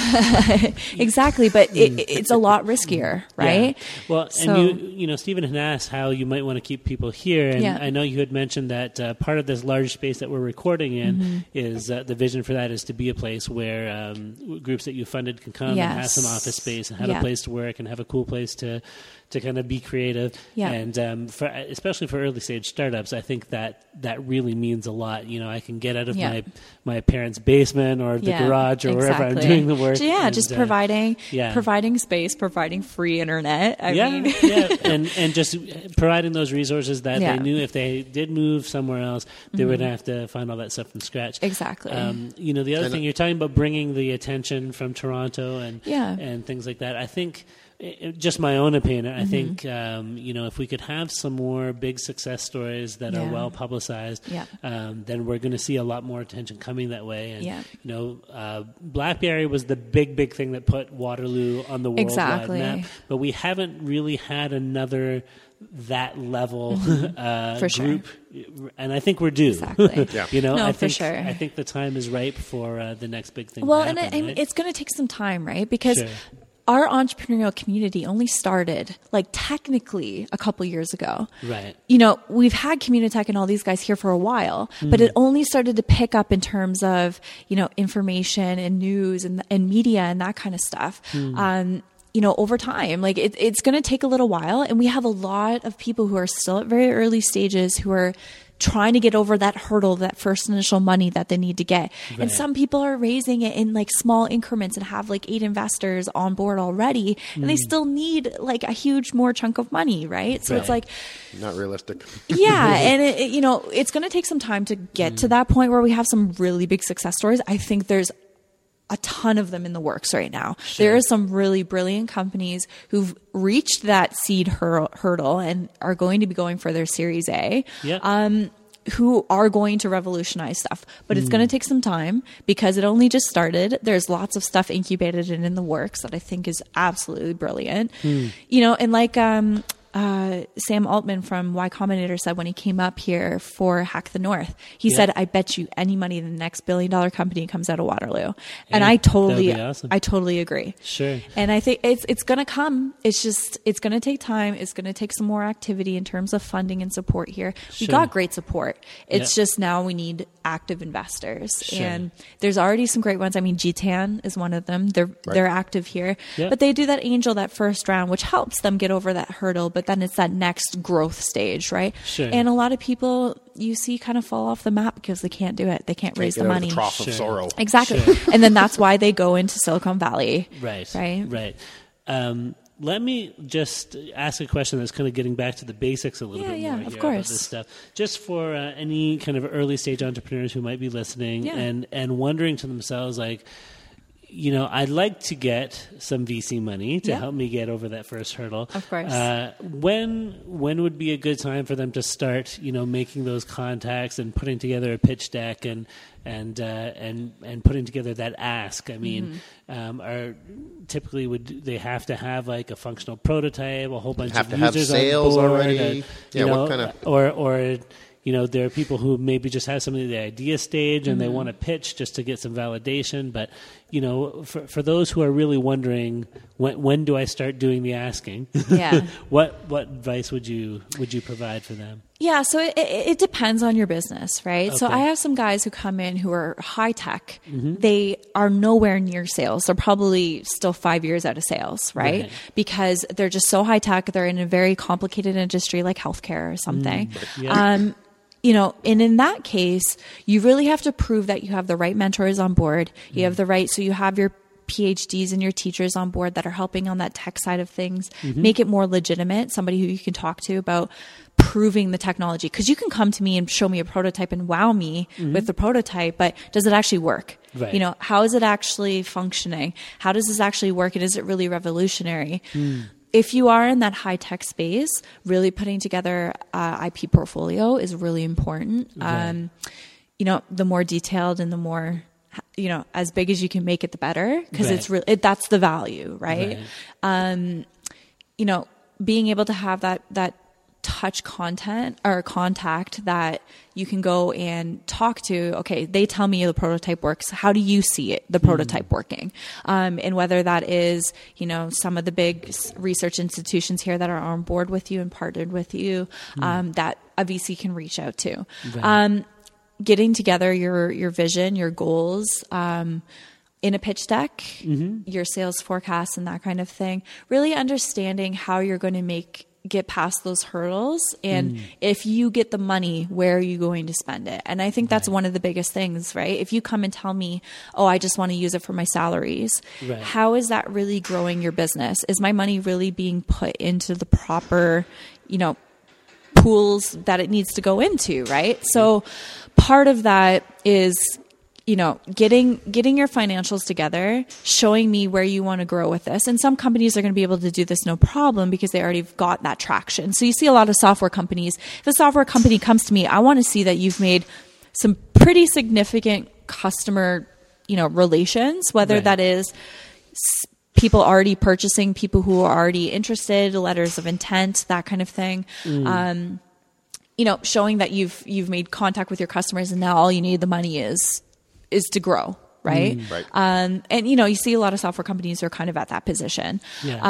Exactly, but it's a lot riskier, right? Yeah. Well, and you know, Stephen had asked how you might want to keep people here, and I know you had mentioned that part of this large space that we're recording in is the vision for that is to be a place where groups that you funded can come and have some office space and have a place to work and have a cool place to kind of be creative. And especially for early stage startups, I think that really means a lot. You know, I can get out of my parents' basement or the garage or wherever I'm doing the work. Just providing space, providing free internet. I mean. And just providing those resources that they knew if they did move somewhere else, they would have to find all that stuff from scratch. Exactly. You know, the other thing, you're talking about bringing the attention from Toronto and things like that. I think, just my own opinion, I think, you know, if we could have some more big success stories that are well publicized, then we're going to see a lot more attention coming that way. And, you know, BlackBerry was the big thing that put Waterloo on the worldwide map, but we haven't really had another that level group, and I think we're due. Exactly. You know, I think the time is ripe for the next big thing. Well, to happen, and it's going to take some time, right? Because our entrepreneurial community only started, like, technically a couple years ago. Right. You know, we've had Communitech and all these guys here for a while, but it only started to pick up in terms of, you know, information and news and media and that kind of stuff. You know, over time, like it's going to take a little while. And we have a lot of people who are still at very early stages who are trying to get over that hurdle, that first initial money that they need to get. Right. And some people are raising it in like small increments and have like 8 investors on board already. And they still need like a huge more chunk of money. Right. So it's like, not realistic. And it, you know, it's going to take some time to get to that point where we have some really big success stories. I think there's a ton of them in the works right now. There are some really brilliant companies who've reached that seed hurdle and are going to be going for their Series A, who are going to revolutionize stuff. But it's going to take some time because it only just started. There's lots of stuff incubated and in the works that I think is absolutely brilliant. You know, and like Sam Altman from Y Combinator said when he came up here for Hack the North, he said, "I bet you any money the next $1 billion company comes out of Waterloo." And I totally agree. Sure. And I think it's going to come. It's just, it's going to take time. It's going to take some more activity in terms of funding and support here. We got great support. It's just now we need active investors. And there's already some great ones. I mean, GTAN is one of them. They're active here, but they do that angel, that first round, which helps them get over that hurdle. But then it's that next growth stage, right? And a lot of people you see kind of fall off the map because they can't do it. They can't raise the money. The trough of sorrow. Exactly. And then that's why they go into Silicon Valley. Right. Let me just ask a question that's kind of getting back to the basics a little bit more here about this stuff. Just for any kind of early stage entrepreneurs who might be listening and wondering to themselves, like, you know, I'd like to get some VC money to help me get over that first hurdle. Of course. When would be a good time for them to start, you know, making those contacts and putting together a pitch deck and putting together that ask? I mean, typically would they have to have like a functional prototype, a whole bunch of users have sales on board, already? What kind of or you know, there are people who maybe just have something at the idea stage and they want to pitch just to get some validation. But, you know, for those who are really wondering, when do I start doing the asking? What advice would you provide for them? Yeah, so it depends on your business, right? Okay. So I have some guys who come in who are high tech. They are nowhere near sales. They're probably still 5 years out of sales, right? Because they're just so high tech. They're in a very complicated industry like healthcare or something. You know, and in that case, you really have to prove that you have the right mentors on board. You have the right, so you have your PhDs and your teachers on board that are helping on that tech side of things, make it more legitimate, somebody who you can talk to about proving the technology. Because you can come to me and show me a prototype and wow me with the prototype, but does it actually work? Right. You know, how is it actually functioning? How does this actually work? And is it really revolutionary? if you are in that high tech space, really putting together IP portfolio is really important. Right. The more detailed and the more, as big as you can make it, the better, because it's really, that's the value, right? Being able to have that touch content or contact that you can go and talk to. Okay, they tell me the prototype works. How do you see it, the prototype working? And whether that is, some of the big research institutions here that are on board with you and partnered with you, that a VC can reach out to. Right. Getting together your vision, your goals, in a pitch deck, your sales forecast and that kind of thing, really understanding how you're going to get past those hurdles. And if you get the money, where are you going to spend it? And I think that's one of the biggest things, right? If you come and tell me, oh, I just want to use it for my salaries, how is that really growing your business? Is my money really being put into the proper, pools that it needs to go into, right? So part of that is, getting your financials together, showing me where you want to grow with this. And some companies are going to be able to do this no problem because they already got that traction. So you see a lot of software companies. If the software company comes to me, I want to see that you've made some pretty significant customer, relations, whether that is people already purchasing, people who are already interested, letters of intent, that kind of thing. Showing that you've made contact with your customers and now all you need the money is to grow, right? And you see a lot of software companies are kind of at that position.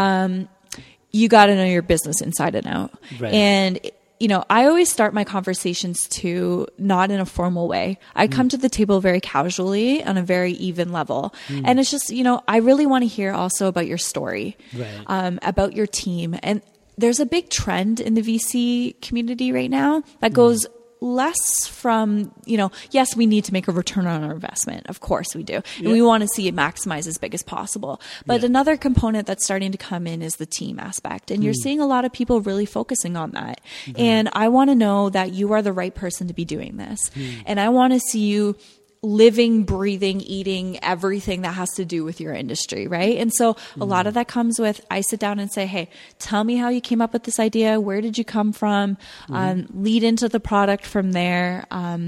You got to know your business inside and out. And I always start my conversations too, not in a formal way. I come to the table very casually on a very even level. And it's just, I really want to hear also about your story, about your team. And there's a big trend in the VC community right now that goes less from, yes, we need to make a return on our investment. Of course we do. And we want to see it maximize as big as possible. But another component that's starting to come in is the team aspect. And you're seeing a lot of people really focusing on that. And I want to know that you are the right person to be doing this. And I want to see you living, breathing, eating everything that has to do with your industry, right? And so a lot of that comes with, I sit down and say, hey, tell me how you came up with this idea. Where did you come from? Lead into the product from there.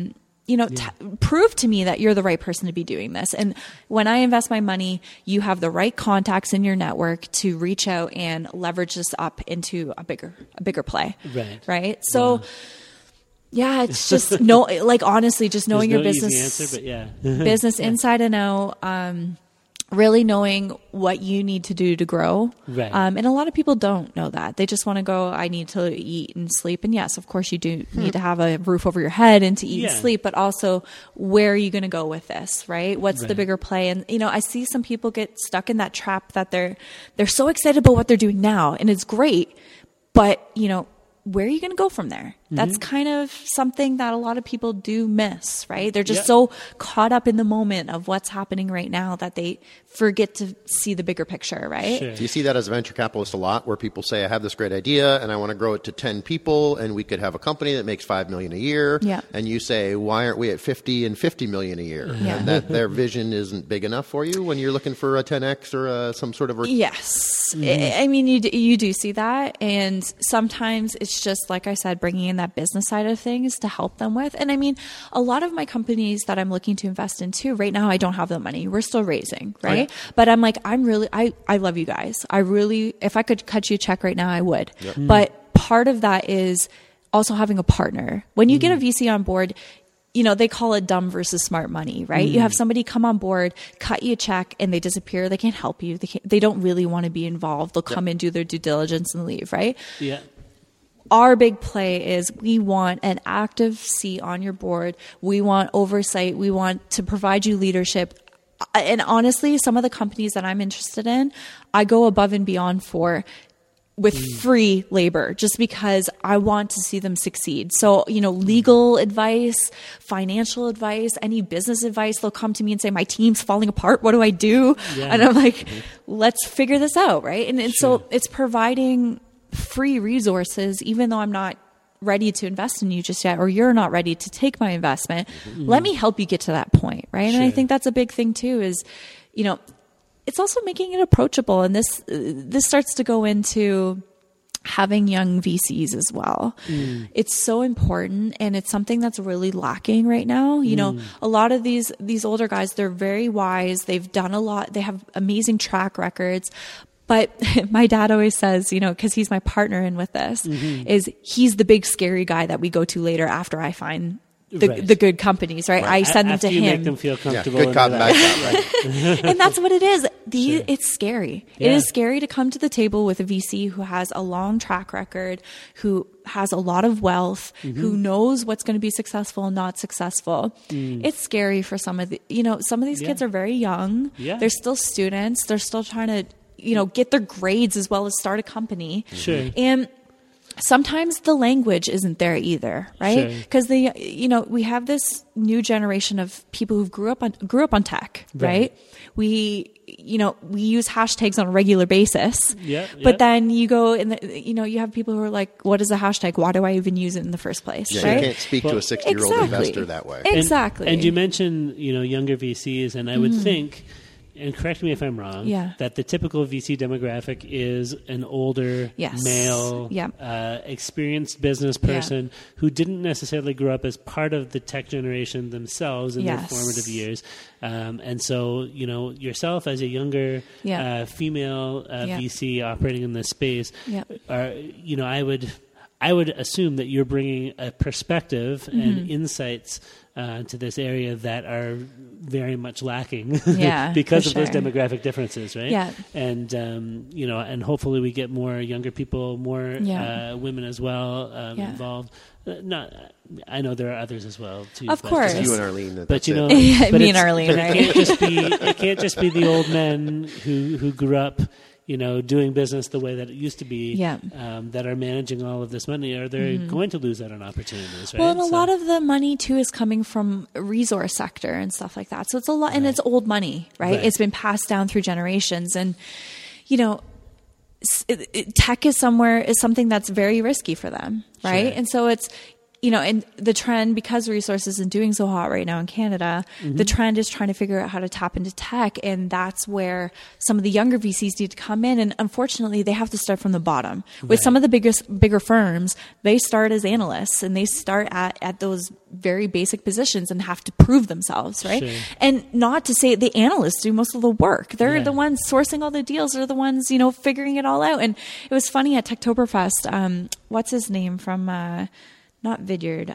Prove to me that you're the right person to be doing this. And when I invest my money, you have the right contacts in your network to reach out and leverage this up into a bigger play. Right. So yeah, it's just honestly, just knowing your business, easy answer, but business inside and out, really knowing what you need to do to grow. And a lot of people don't know that. They just want to go, I need to eat and sleep. And yes, of course you do need to have a roof over your head and to eat and sleep, but also where are you going to go with this, right? What's the bigger play? And, I see some people get stuck in that trap that they're so excited about what they're doing now and it's great, but, where are you going to go from there? That's kind of something that a lot of people do miss, right? They're just so caught up in the moment of what's happening right now that they forget to see the bigger picture, right? Do you see that as a venture capitalist a lot, where people say, I have this great idea and I want to grow it to 10 people and we could have a company that makes $5 million a year. And you say, why aren't we at 50 and 50 million a year? And that their vision isn't big enough for you when you're looking for a 10X or some sort of... Yes. I mean, you do see that. And sometimes it's just, like I said, bringing in that business side of things to help them with. And I mean, a lot of my companies that I'm looking to invest in too, right now, I don't have the money. We're still raising, right? But I'm like, I love you guys. I really, if I could cut you a check right now, I would. But part of that is also having a partner. When you get a VC on board, they call it dumb versus smart money, right? You have somebody come on board, cut you a check, and they disappear. They can't help you. They don't really want to be involved. They'll come in, do their due diligence, and leave, right? Our big play is we want an active seat on your board. We want oversight. We want to provide you leadership. And honestly, some of the companies that I'm interested in, I go above and beyond for with free labor, just because I want to see them succeed. So, legal advice, financial advice, any business advice, they'll come to me and say, my team's falling apart. What do I do? And I'm like, let's figure this out. Right. And so it's providing free resources, even though I'm not ready to invest in you just yet, or you're not ready to take my investment. Let me help you get to that point. Right. And I think that's a big thing too, is, it's also making it approachable. And this starts to go into having young VCs as well. It's so important, and it's something that's really lacking right now. You know, a lot of these older guys, they're very wise. They've done a lot. They have amazing track records. But my dad always says, you know, because he's my partner in with this, is he's the big scary guy that we go to later after I find the good companies, right? I send them to him. Make them feel comfortable. Good cop, bad cop, right? And that's what it is. It's scary. Yeah. It is scary to come to the table with a VC who has a long track record, who has a lot of wealth, who knows what's going to be successful and not successful. It's scary for some of these kids are very young. Yeah. They're still students. They're still trying to, you know, get their grades as well as start a company. Sure. And sometimes the language isn't there either, right? Because we have this new generation of people who grew up on tech, right? We use hashtags on a regular basis. But then you go and you have people who are like, what is a hashtag? Why do I even use it in the first place? Right? You can't speak to a 60-year-old investor that way. Exactly. And you mentioned, younger VCs, and I would think, and correct me if I'm wrong, that the typical VC demographic is an older male, experienced business person who didn't necessarily grow up as part of the tech generation themselves in their formative years. And so, yourself as a younger female VC operating in this space, I would assume that you're bringing a perspective and insights to this area that are very much lacking because of those demographic differences, right? Yeah. And, and hopefully we get more younger people, more women as well involved. I know there are others as well too. Of course, you and Arlene. But me and Arlene, right? It can't just be the old men who grew up, doing business the way that it used to be, that are managing all of this money, or they're going to lose out on opportunities, right? Well, and a lot of the money too is coming from resource sector and stuff like that. So it's a lot, and it's old money, right? It's been passed down through generations, and tech is something that's very risky for them, right? Sure. And so it's, and the trend, because resources isn't doing so hot right now in Canada, the trend is trying to figure out how to tap into tech. And that's where some of the younger VCs need to come in. And unfortunately, they have to start from the bottom. With some of the bigger firms, they start as analysts, and they start at those very basic positions and have to prove themselves, right? Sure. And not to say the analysts do most of the work. They're the ones sourcing all the deals. They're the ones, figuring it all out. And it was funny at Techtoberfest, what's his name from... not Vidyard,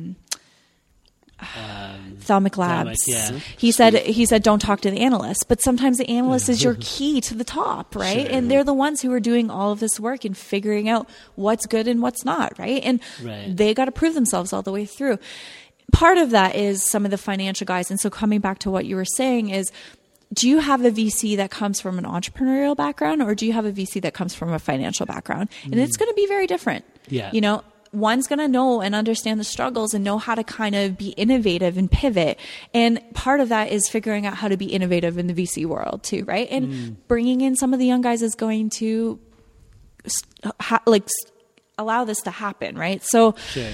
Thalmic Labs. He said, don't talk to the analysts, but sometimes the analyst is your key to the top, right? Sure. And they're the ones who are doing all of this work and figuring out what's good and what's not, right? And they got to prove themselves all the way through. Part of that is some of the financial guys. And so coming back to what you were saying is, do you have a VC that comes from an entrepreneurial background, or do you have a VC that comes from a financial background? And it's going to be very different. Yeah. One's going to know and understand the struggles and know how to kind of be innovative and pivot. And part of that is figuring out how to be innovative in the VC world too, right? And bringing in some of the young guys is going to allow this to happen, right? So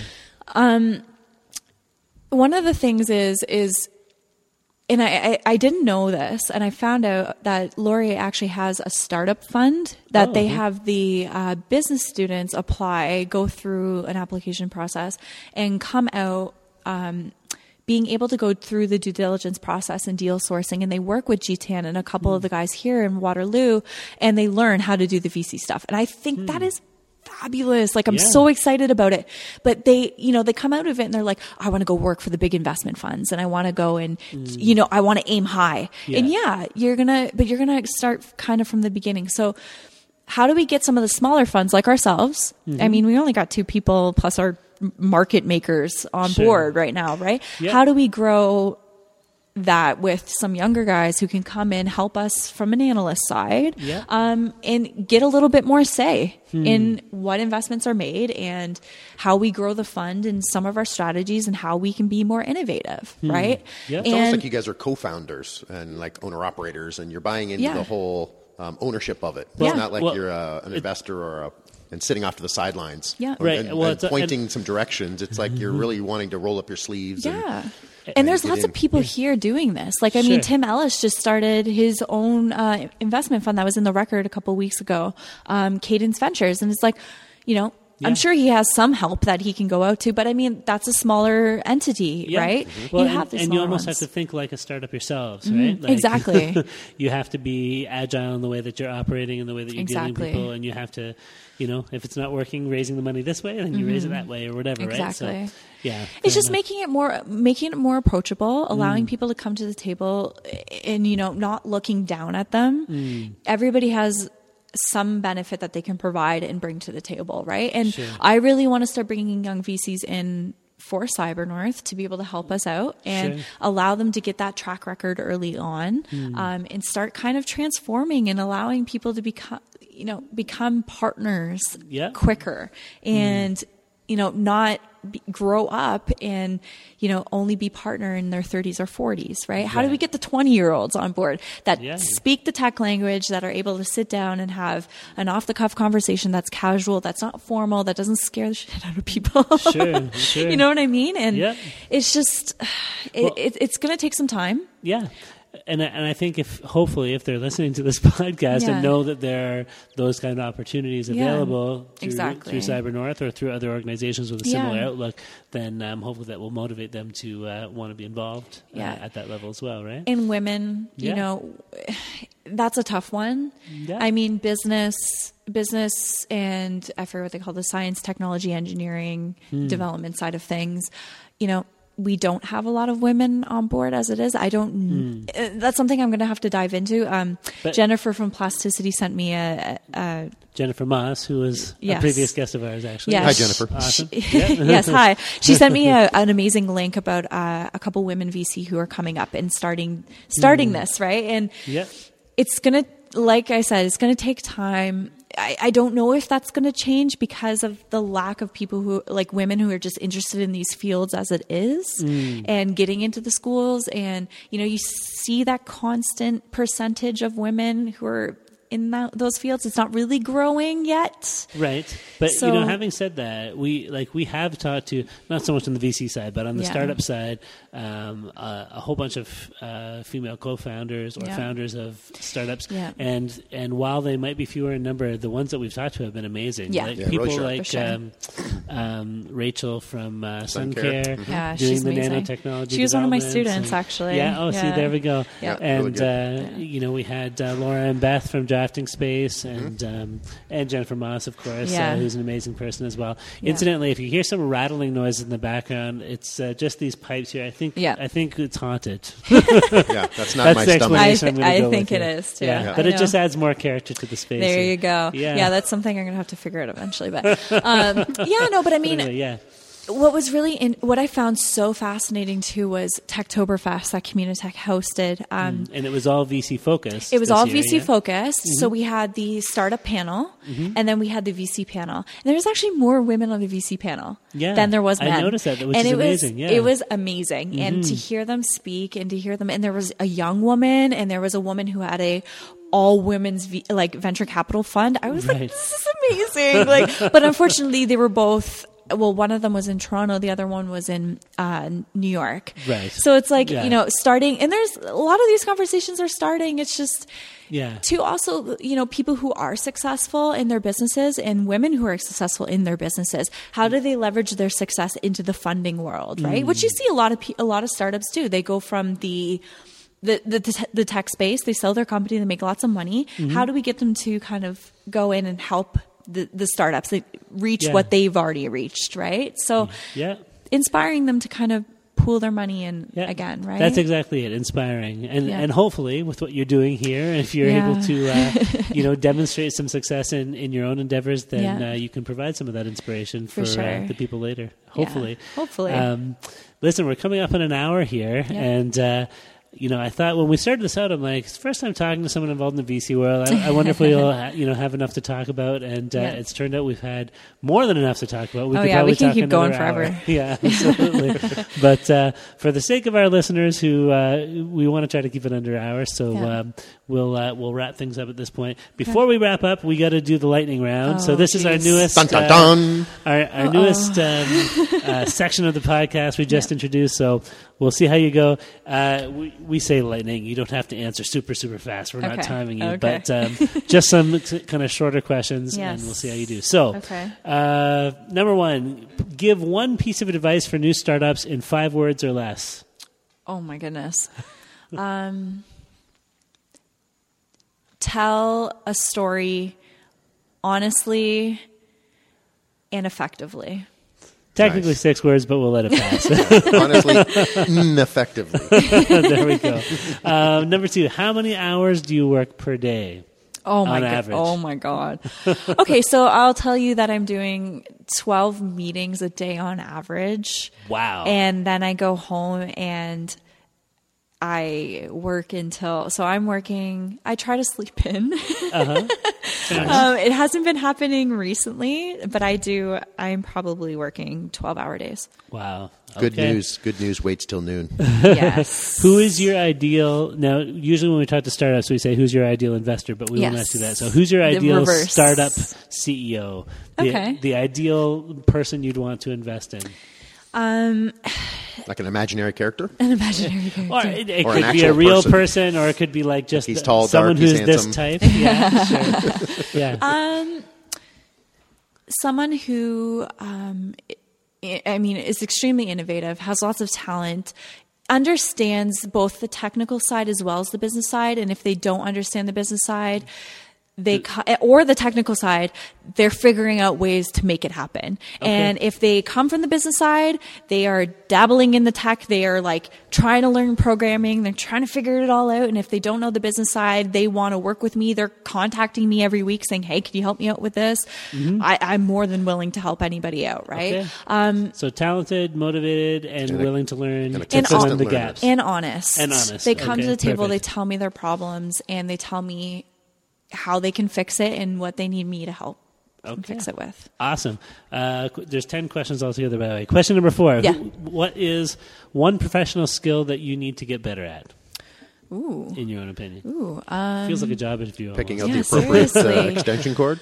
one of the things is and I didn't know this, and I found out that Laurier actually has a startup fund that they have the business students apply, go through an application process, and come out being able to go through the due diligence process and deal sourcing. And they work with GTAN and a couple of the guys here in Waterloo, and they learn how to do the VC stuff. And I think that is fabulous. I'm so excited about it. But they come out of it and they're like, I want to go work for the big investment funds, and I want to go and, I want to aim high. And you're going to start kind of from the beginning. So how do we get some of the smaller funds like ourselves? I mean, we only got 2 people plus our market makers on board right now, right? How do we grow that with some younger guys who can come in, help us from an analyst side, and get a little bit more say in what investments are made and how we grow the fund and some of our strategies and how we can be more innovative, right? It's almost like you guys are co-founders and owner-operators, and you're buying into the whole ownership of it. It's not like you're an investor and sitting off to the sidelines and pointing some directions. It's like you're really wanting to roll up your sleeves And there's lots of people here doing this. Like, I mean, Tim Ellis just started his own investment fund that was in the Record a couple of weeks ago, Cadence Ventures. And it's like, you know, I'm sure he has some help that he can go out to, but I mean, that's a smaller entity, right? Mm-hmm. Well, and you almost have to think like a startup yourselves, right? Like, exactly. You have to be agile in the way that you're operating and the way that you're dealing with people, and you have to, you know, if it's not working, raising the money this way, then you raise it that way or whatever, right? So, it's just making it more approachable, allowing people to come to the table and, you know, not looking down at them. Everybody has some benefit that they can provide and bring to the table, right? And I really want to start bringing young VCs in for CyberNorth to be able to help us out and allow them to get that track record early on, and start kind of transforming and allowing people to become partners quicker and, you know, not grow up and, you know, only be partner in their 30s or 40s, right? How do we get the 20-year-olds on board that speak the tech language, that are able to sit down and have an off-the-cuff conversation that's casual, that's not formal, that doesn't scare the shit out of people? Sure. You know what I mean? And it's just, it's going to take some time. Yeah. And I think hopefully if they're listening to this podcast and know that there are those kind of opportunities available through CyberNorth or through other organizations with a similar outlook, then hopefully that will motivate them to want to be involved at that level as well, right? And women, you know, that's a tough one. Yeah. I mean, business and I forget what they call the science, technology, engineering, development side of things, you know, we don't have a lot of women on board as it is. That's something I'm going to have to dive into. Jennifer from Plasticity sent me a Jennifer Moss, who was a previous guest of ours, actually. Hi, Jennifer. Awesome. Yes, hi. She sent me an amazing link about a couple women VC who are coming up and starting this, right? And it's going to, like I said, it's going to take time. I don't know if that's going to change because of the lack of people who, like women who are just interested in these fields as it is and getting into the schools. And, you know, you see that constant percentage of women who are in those fields. It's not really growing yet. Right. But, you know, having said that, we have talked to, not so much on the VC side, but on the startup side, a whole bunch of female co-founders or founders of startups. Yeah. And while they might be fewer in number, the ones that we've talked to have been amazing. Yeah. Like people really Rachel from SunCare doing the nanotechnology. She was one of my students, actually. See, there we go. Yep. And, you know, we had Laura and Beth from Drafting Space and Jennifer Moss, of course, who's an amazing person as well. Yeah. Incidentally, if you hear some rattling noises in the background, it's just these pipes here. I think it's haunted. That's not my stomach. I think it is too. But it just adds more character to the space. There you go. Yeah, that's something I'm going to have to figure out eventually. But but I mean, what was really what I found so fascinating too was Techtoberfest that Communitech hosted. And it was all VC focused. It was all VC focused. So we had the startup panel and then we had the VC panel. And there was actually more women on the VC panel than there was men. I noticed that, which is amazing. It was amazing. And to hear them speak and to hear them, and there was a young woman and there was a woman who had a all women's venture capital fund. I was like, this is amazing. But unfortunately they were both, well, one of them was in Toronto. The other one was in New York. Right. So it's like, you know, starting, and there's a lot of these conversations are starting. It's just to also, you know, people who are successful in their businesses and women who are successful in their businesses, how do they leverage their success into the funding world, right? Which you see a lot of startups do. They go from the tech space, they sell their company, they make lots of money. How do we get them to kind of go in and help the startups that reach what they've already reached, right? So inspiring them to kind of pool their money in again, right? That's exactly it, inspiring. And hopefully with what you're doing here, if you're able to you know, demonstrate some success in your own endeavors, then you can provide some of that inspiration for the people later. Hopefully. Listen, we're coming up on an hour here and you know, I thought when we started this out, I'm like, it's the first time talking to someone involved in the VC world. I wonder if we'll, you know, have enough to talk about. And it's turned out we've had more than enough to talk about. We can keep going forever. Yeah, absolutely. But for the sake of our listeners, who we want to try to keep it under an hour, so we'll wrap things up at this point. Before we wrap up, we got to do the lightning round. So this is our newest, our newest section of the podcast we just introduced. So we'll see how you go. We say lightning. You don't have to answer super, super fast. We're not timing you. Okay. But just some kind of shorter questions, and we'll see how you do. So, number one, give one piece of advice for new startups in 5 words or less. Oh, my goodness. Tell a story honestly and effectively. Technically 6 words, but we'll let it pass. Honestly, effectively. There we go. Number 2, how many hours do you work per day? On average? Oh my God. Okay, so I'll tell you that I'm doing 12 meetings a day on average. Wow. And then I go home and I work until, so I'm working, I try to sleep in. It hasn't been happening recently, but I'm probably working 12-hour days. Wow. Good news. Good news waits till noon. Yes. Who is your ideal, now usually when we talk to startups we say who's your ideal investor, but we won't ask you that. So who's your ideal startup CEO? The ideal person you'd want to invest in? Like an imaginary character? An imaginary character. Or it could be a real person, or it could be like just he's tall, someone dark, who's handsome. this type. Yeah, sure. Yeah. Someone who, is extremely innovative, has lots of talent, understands both the technical side as well as the business side. And if they don't understand the business side, or the technical side, they're figuring out ways to make it happen. Okay. And if they come from the business side, they are dabbling in the tech. They are like trying to learn programming. They're trying to figure it all out. And if they don't know the business side, they want to work with me. They're contacting me every week saying, hey, can you help me out with this? Mm-hmm. I'm more than willing to help anybody out. Right. Okay. So talented, motivated, and willing to learn and fill in the gaps. And honest. They come to the table. Perfect. They tell me their problems and they tell me how they can fix it and what they need me to help fix it with. Awesome. There's 10 questions altogether, by the way. Question number 4. Yeah. What is one professional skill that you need to get better at? Ooh. In your own opinion? Ooh. Feels like a job interview. Picking out the appropriate extension cord?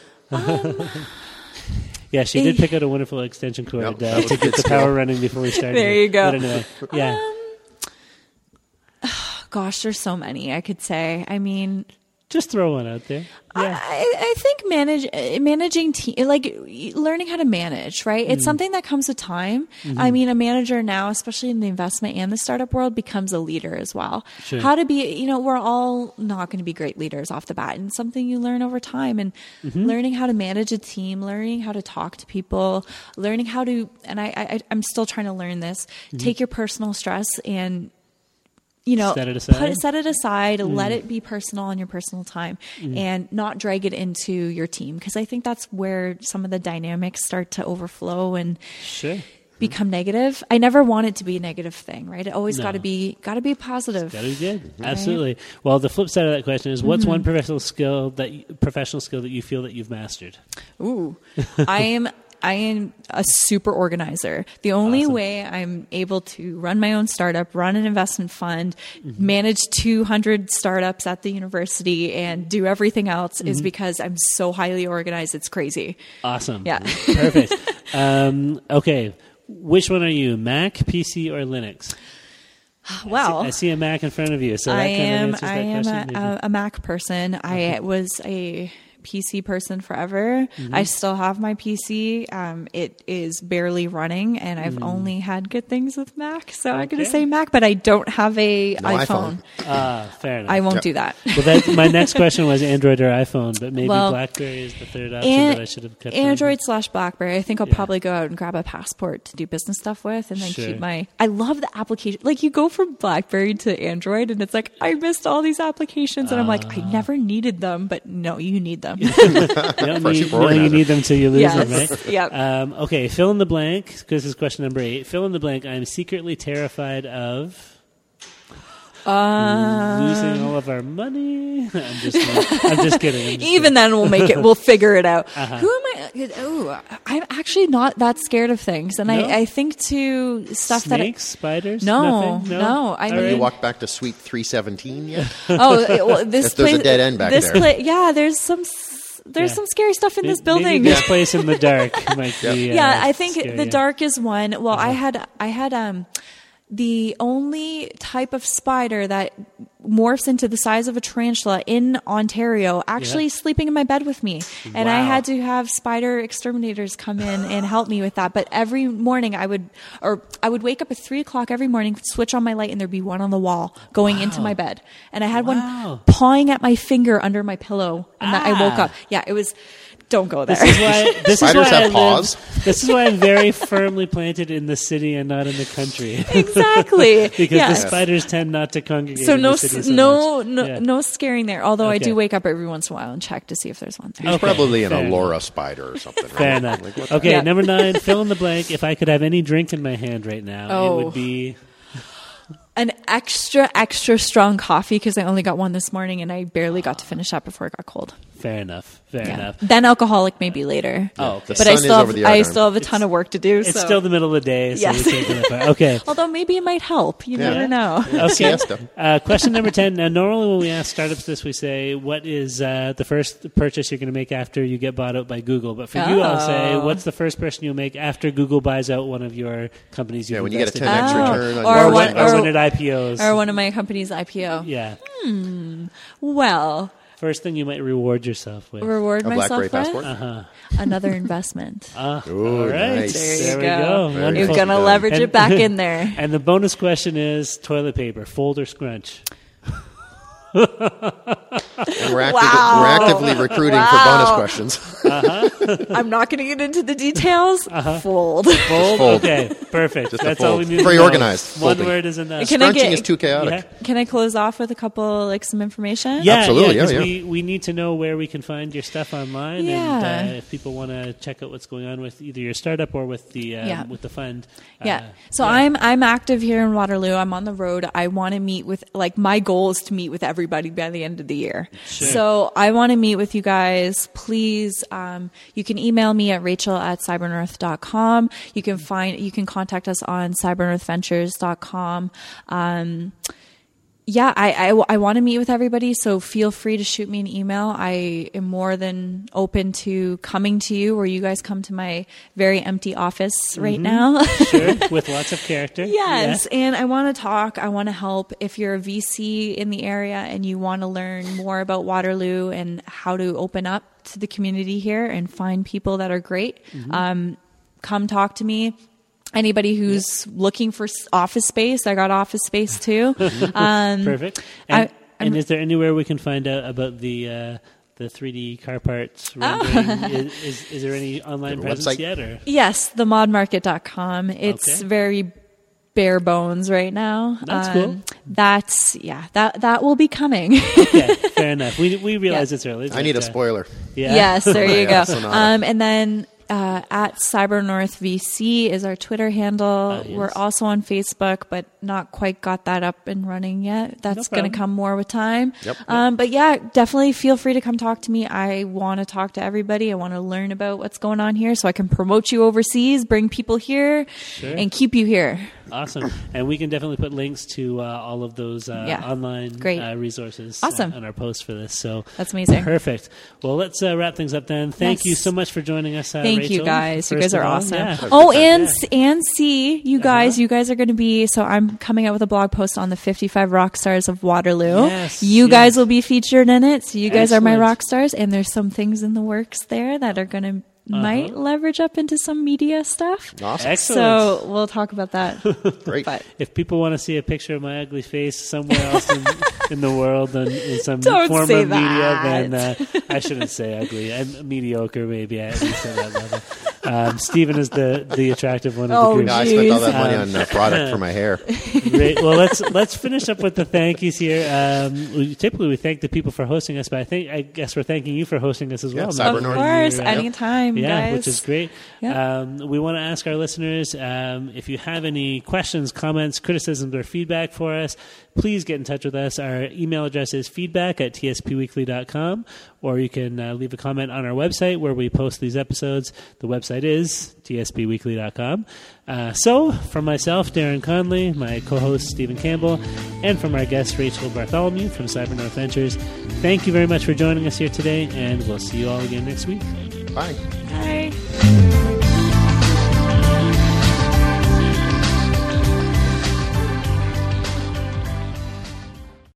Yeah, she did pick out a wonderful extension cord to get the power running before we started. There you go. But anyway, yeah. Gosh, there's so many I could say. I mean... Just throw one out there. Yeah. I think managing team, like learning how to manage, right? It's something that comes with time. Mm-hmm. I mean, a manager now, especially in the investment and the startup world, becomes a leader as well. Sure. How to be, we're all not going to be great leaders off the bat, and something you learn over time, and learning how to manage a team, learning how to talk to people, learning how to, and I'm still trying to learn this, take your personal stress and set it aside, let it be personal on your personal time and not drag it into your team. Because I think that's where some of the dynamics start to overflow and become negative. I never want it to be a negative thing, right? It always got to be positive. Got to be good. Right? Absolutely. Well, the flip side of that question is, what's one professional skill that you feel that you've mastered? Ooh, I am a super organizer. The only way I'm able to run my own startup, run an investment fund, manage 200 startups at the university, and do everything else is because I'm so highly organized. It's crazy. Awesome. Yeah. Perfect. Okay. Which one are you, Mac, PC, or Linux? Well, I see a Mac in front of you, so that kind of answers that question. A Mac person. I was a PC person forever. I still have my PC. It is barely running, and I've only had good things with Mac, so I'm going to say Mac, but I don't have a iPhone. Fair enough. I won't do that. Well, my next question was Android or iPhone, but maybe BlackBerry is the third option that I should have kept. Android/BlackBerry. I think I'll probably go out and grab a Passport to do business stuff with, and then keep my... I love the application. Like, you go from BlackBerry to Android, and it's like, I missed all these applications, and I'm like, I never needed them, but no, you need them. You need them till you lose them, right? Yep. Okay, fill in the blank, because this is question number 8. Fill in the blank. I'm secretly terrified of losing all of our money. I'm just kidding. Even then, we'll figure it out. Who am I? Oh, I'm actually not that scared of things, and I think to stuff Snakes, spiders. No. Have you walked back to Suite 317 yet? Well, there's a dead end back there. There's some scary stuff in this building. Maybe this place in the dark might be. I think scary, the dark is one. Well, I had the only type of spider that morphs into the size of a tarantula in Ontario actually sleeping in my bed with me. And I had to have spider exterminators come in and help me with that. But every morning I would wake up at 3:00 every morning, switch on my light, and there'd be one on the wall going into my bed. And I had one pawing at my finger under my pillow. And I woke up. Yeah, it was... Don't go there. Spiders have paws. This is why I'm very firmly planted in the city and not in the country. Exactly. Because the spiders tend not to congregate so in the city no scaring there. Although I do wake up every once in a while and check to see if there's one there. It's probably an Allura spider or something. Right? Fair enough. Okay, number 9, fill in the blank. If I could have any drink in my hand right now, it would be... an extra strong coffee, because I only got one this morning and I barely got to finish that before it got cold. Fair enough. Then alcoholic maybe later. Oh, okay. But I still have a ton of work to do. It's still the middle of the day. So okay. Although maybe it might help. You never know. Okay. Question number 10. Now, normally when we ask startups this, we say, what is the first purchase you're going to make after you get bought out by Google? But for you, I'll say, what's the first person you'll make after Google buys out one of your companies you've when you get a 10x return. Or when it IPOs. Or one of my company's IPO. Yeah. Well... First thing you might reward yourself with. Reward myself with? Passport? Another investment. All right. Nice. There we go. You're going to leverage it back in there. And the bonus question is toilet paper, fold or scrunch? And we're actively recruiting for bonus questions. I'm not going to get into the details. Fold. Okay, perfect. That's all we need. Very organized. One word is enough. Scrunching is too chaotic. Can I close off with a couple, some information? Yeah, absolutely. We need to know where we can find your stuff online, and if people want to check out what's going on with either your startup or with the fund. I'm active here in Waterloo. I'm on the road. I want to meet with my goal is to meet with everybody by the end of the year. Sure. So I want to meet with you guys. Please, you can email me at rachel@cybernorth.com. You can contact us on cybernorthventures.com. I want to meet with everybody, so feel free to shoot me an email. I am more than open to coming to you, or you guys come to my very empty office right now. Sure, with lots of character. Yes, and I want to talk. I want to help. If you're a VC in the area and you want to learn more about Waterloo and how to open up to the community here and find people that are great, come talk to me. Anybody who's looking for office space, I got office space too. Perfect. And is there anywhere we can find out about the 3D car parts rendering? Is there any online presence website yet? Or? Yes, themodmarket.com. It's very bare bones right now. That's cool. That will be coming. Okay, fair enough. We realize it's early. I need a spoiler. Yeah. Yes, there you go. And then at CyberNorth VC is our Twitter handle. Yes. We're also on Facebook, but not quite got that up and running yet. That's going to come more with time. Yep. But definitely feel free to come talk to me. I want to talk to everybody. I want to learn about what's going on here so I can promote you overseas, bring people here, and keep you here. Awesome. And we can definitely put links to all of those online resources on our post for this. So that's amazing. Perfect. Well, let's wrap things up then. Thank you so much for joining us, Thank Rachel, you guys. You guys are awesome. Yeah. You guys are going to be, so I'm coming out with a blog post on the 55 rock stars of Waterloo. Yes, you guys will be featured in it. So you guys are my rock stars, and there's some things in the works there that are going to might leverage up into some media stuff. Awesome. Excellent. So we'll talk about that. Great. But if people want to see a picture of my ugly face somewhere else in the world and in some Don't form say of that. media, then I shouldn't say ugly. I'm mediocre, maybe, at least at that level. Stephen is the attractive one of the group. No, I spent all that money on product for my hair. Great. Well, let's finish up with the thank yous here. Typically, we thank the people for hosting us, but I guess we're thanking you for hosting us as well. Of course, anytime, guys. Which is great. Yep. We want to ask our listeners, if you have any questions, comments, criticisms, or feedback for us, please get in touch with us. Our email address is feedback@tspweekly.com, or you can leave a comment on our website where we post these episodes. The website is tspweekly.com. So, from myself, Darren Conley, my co-host, Stephen Campbell, and from our guest, Rachel Bartholomew from Cyber North Ventures, thank you very much for joining us here today, and we'll see you all again next week. Bye.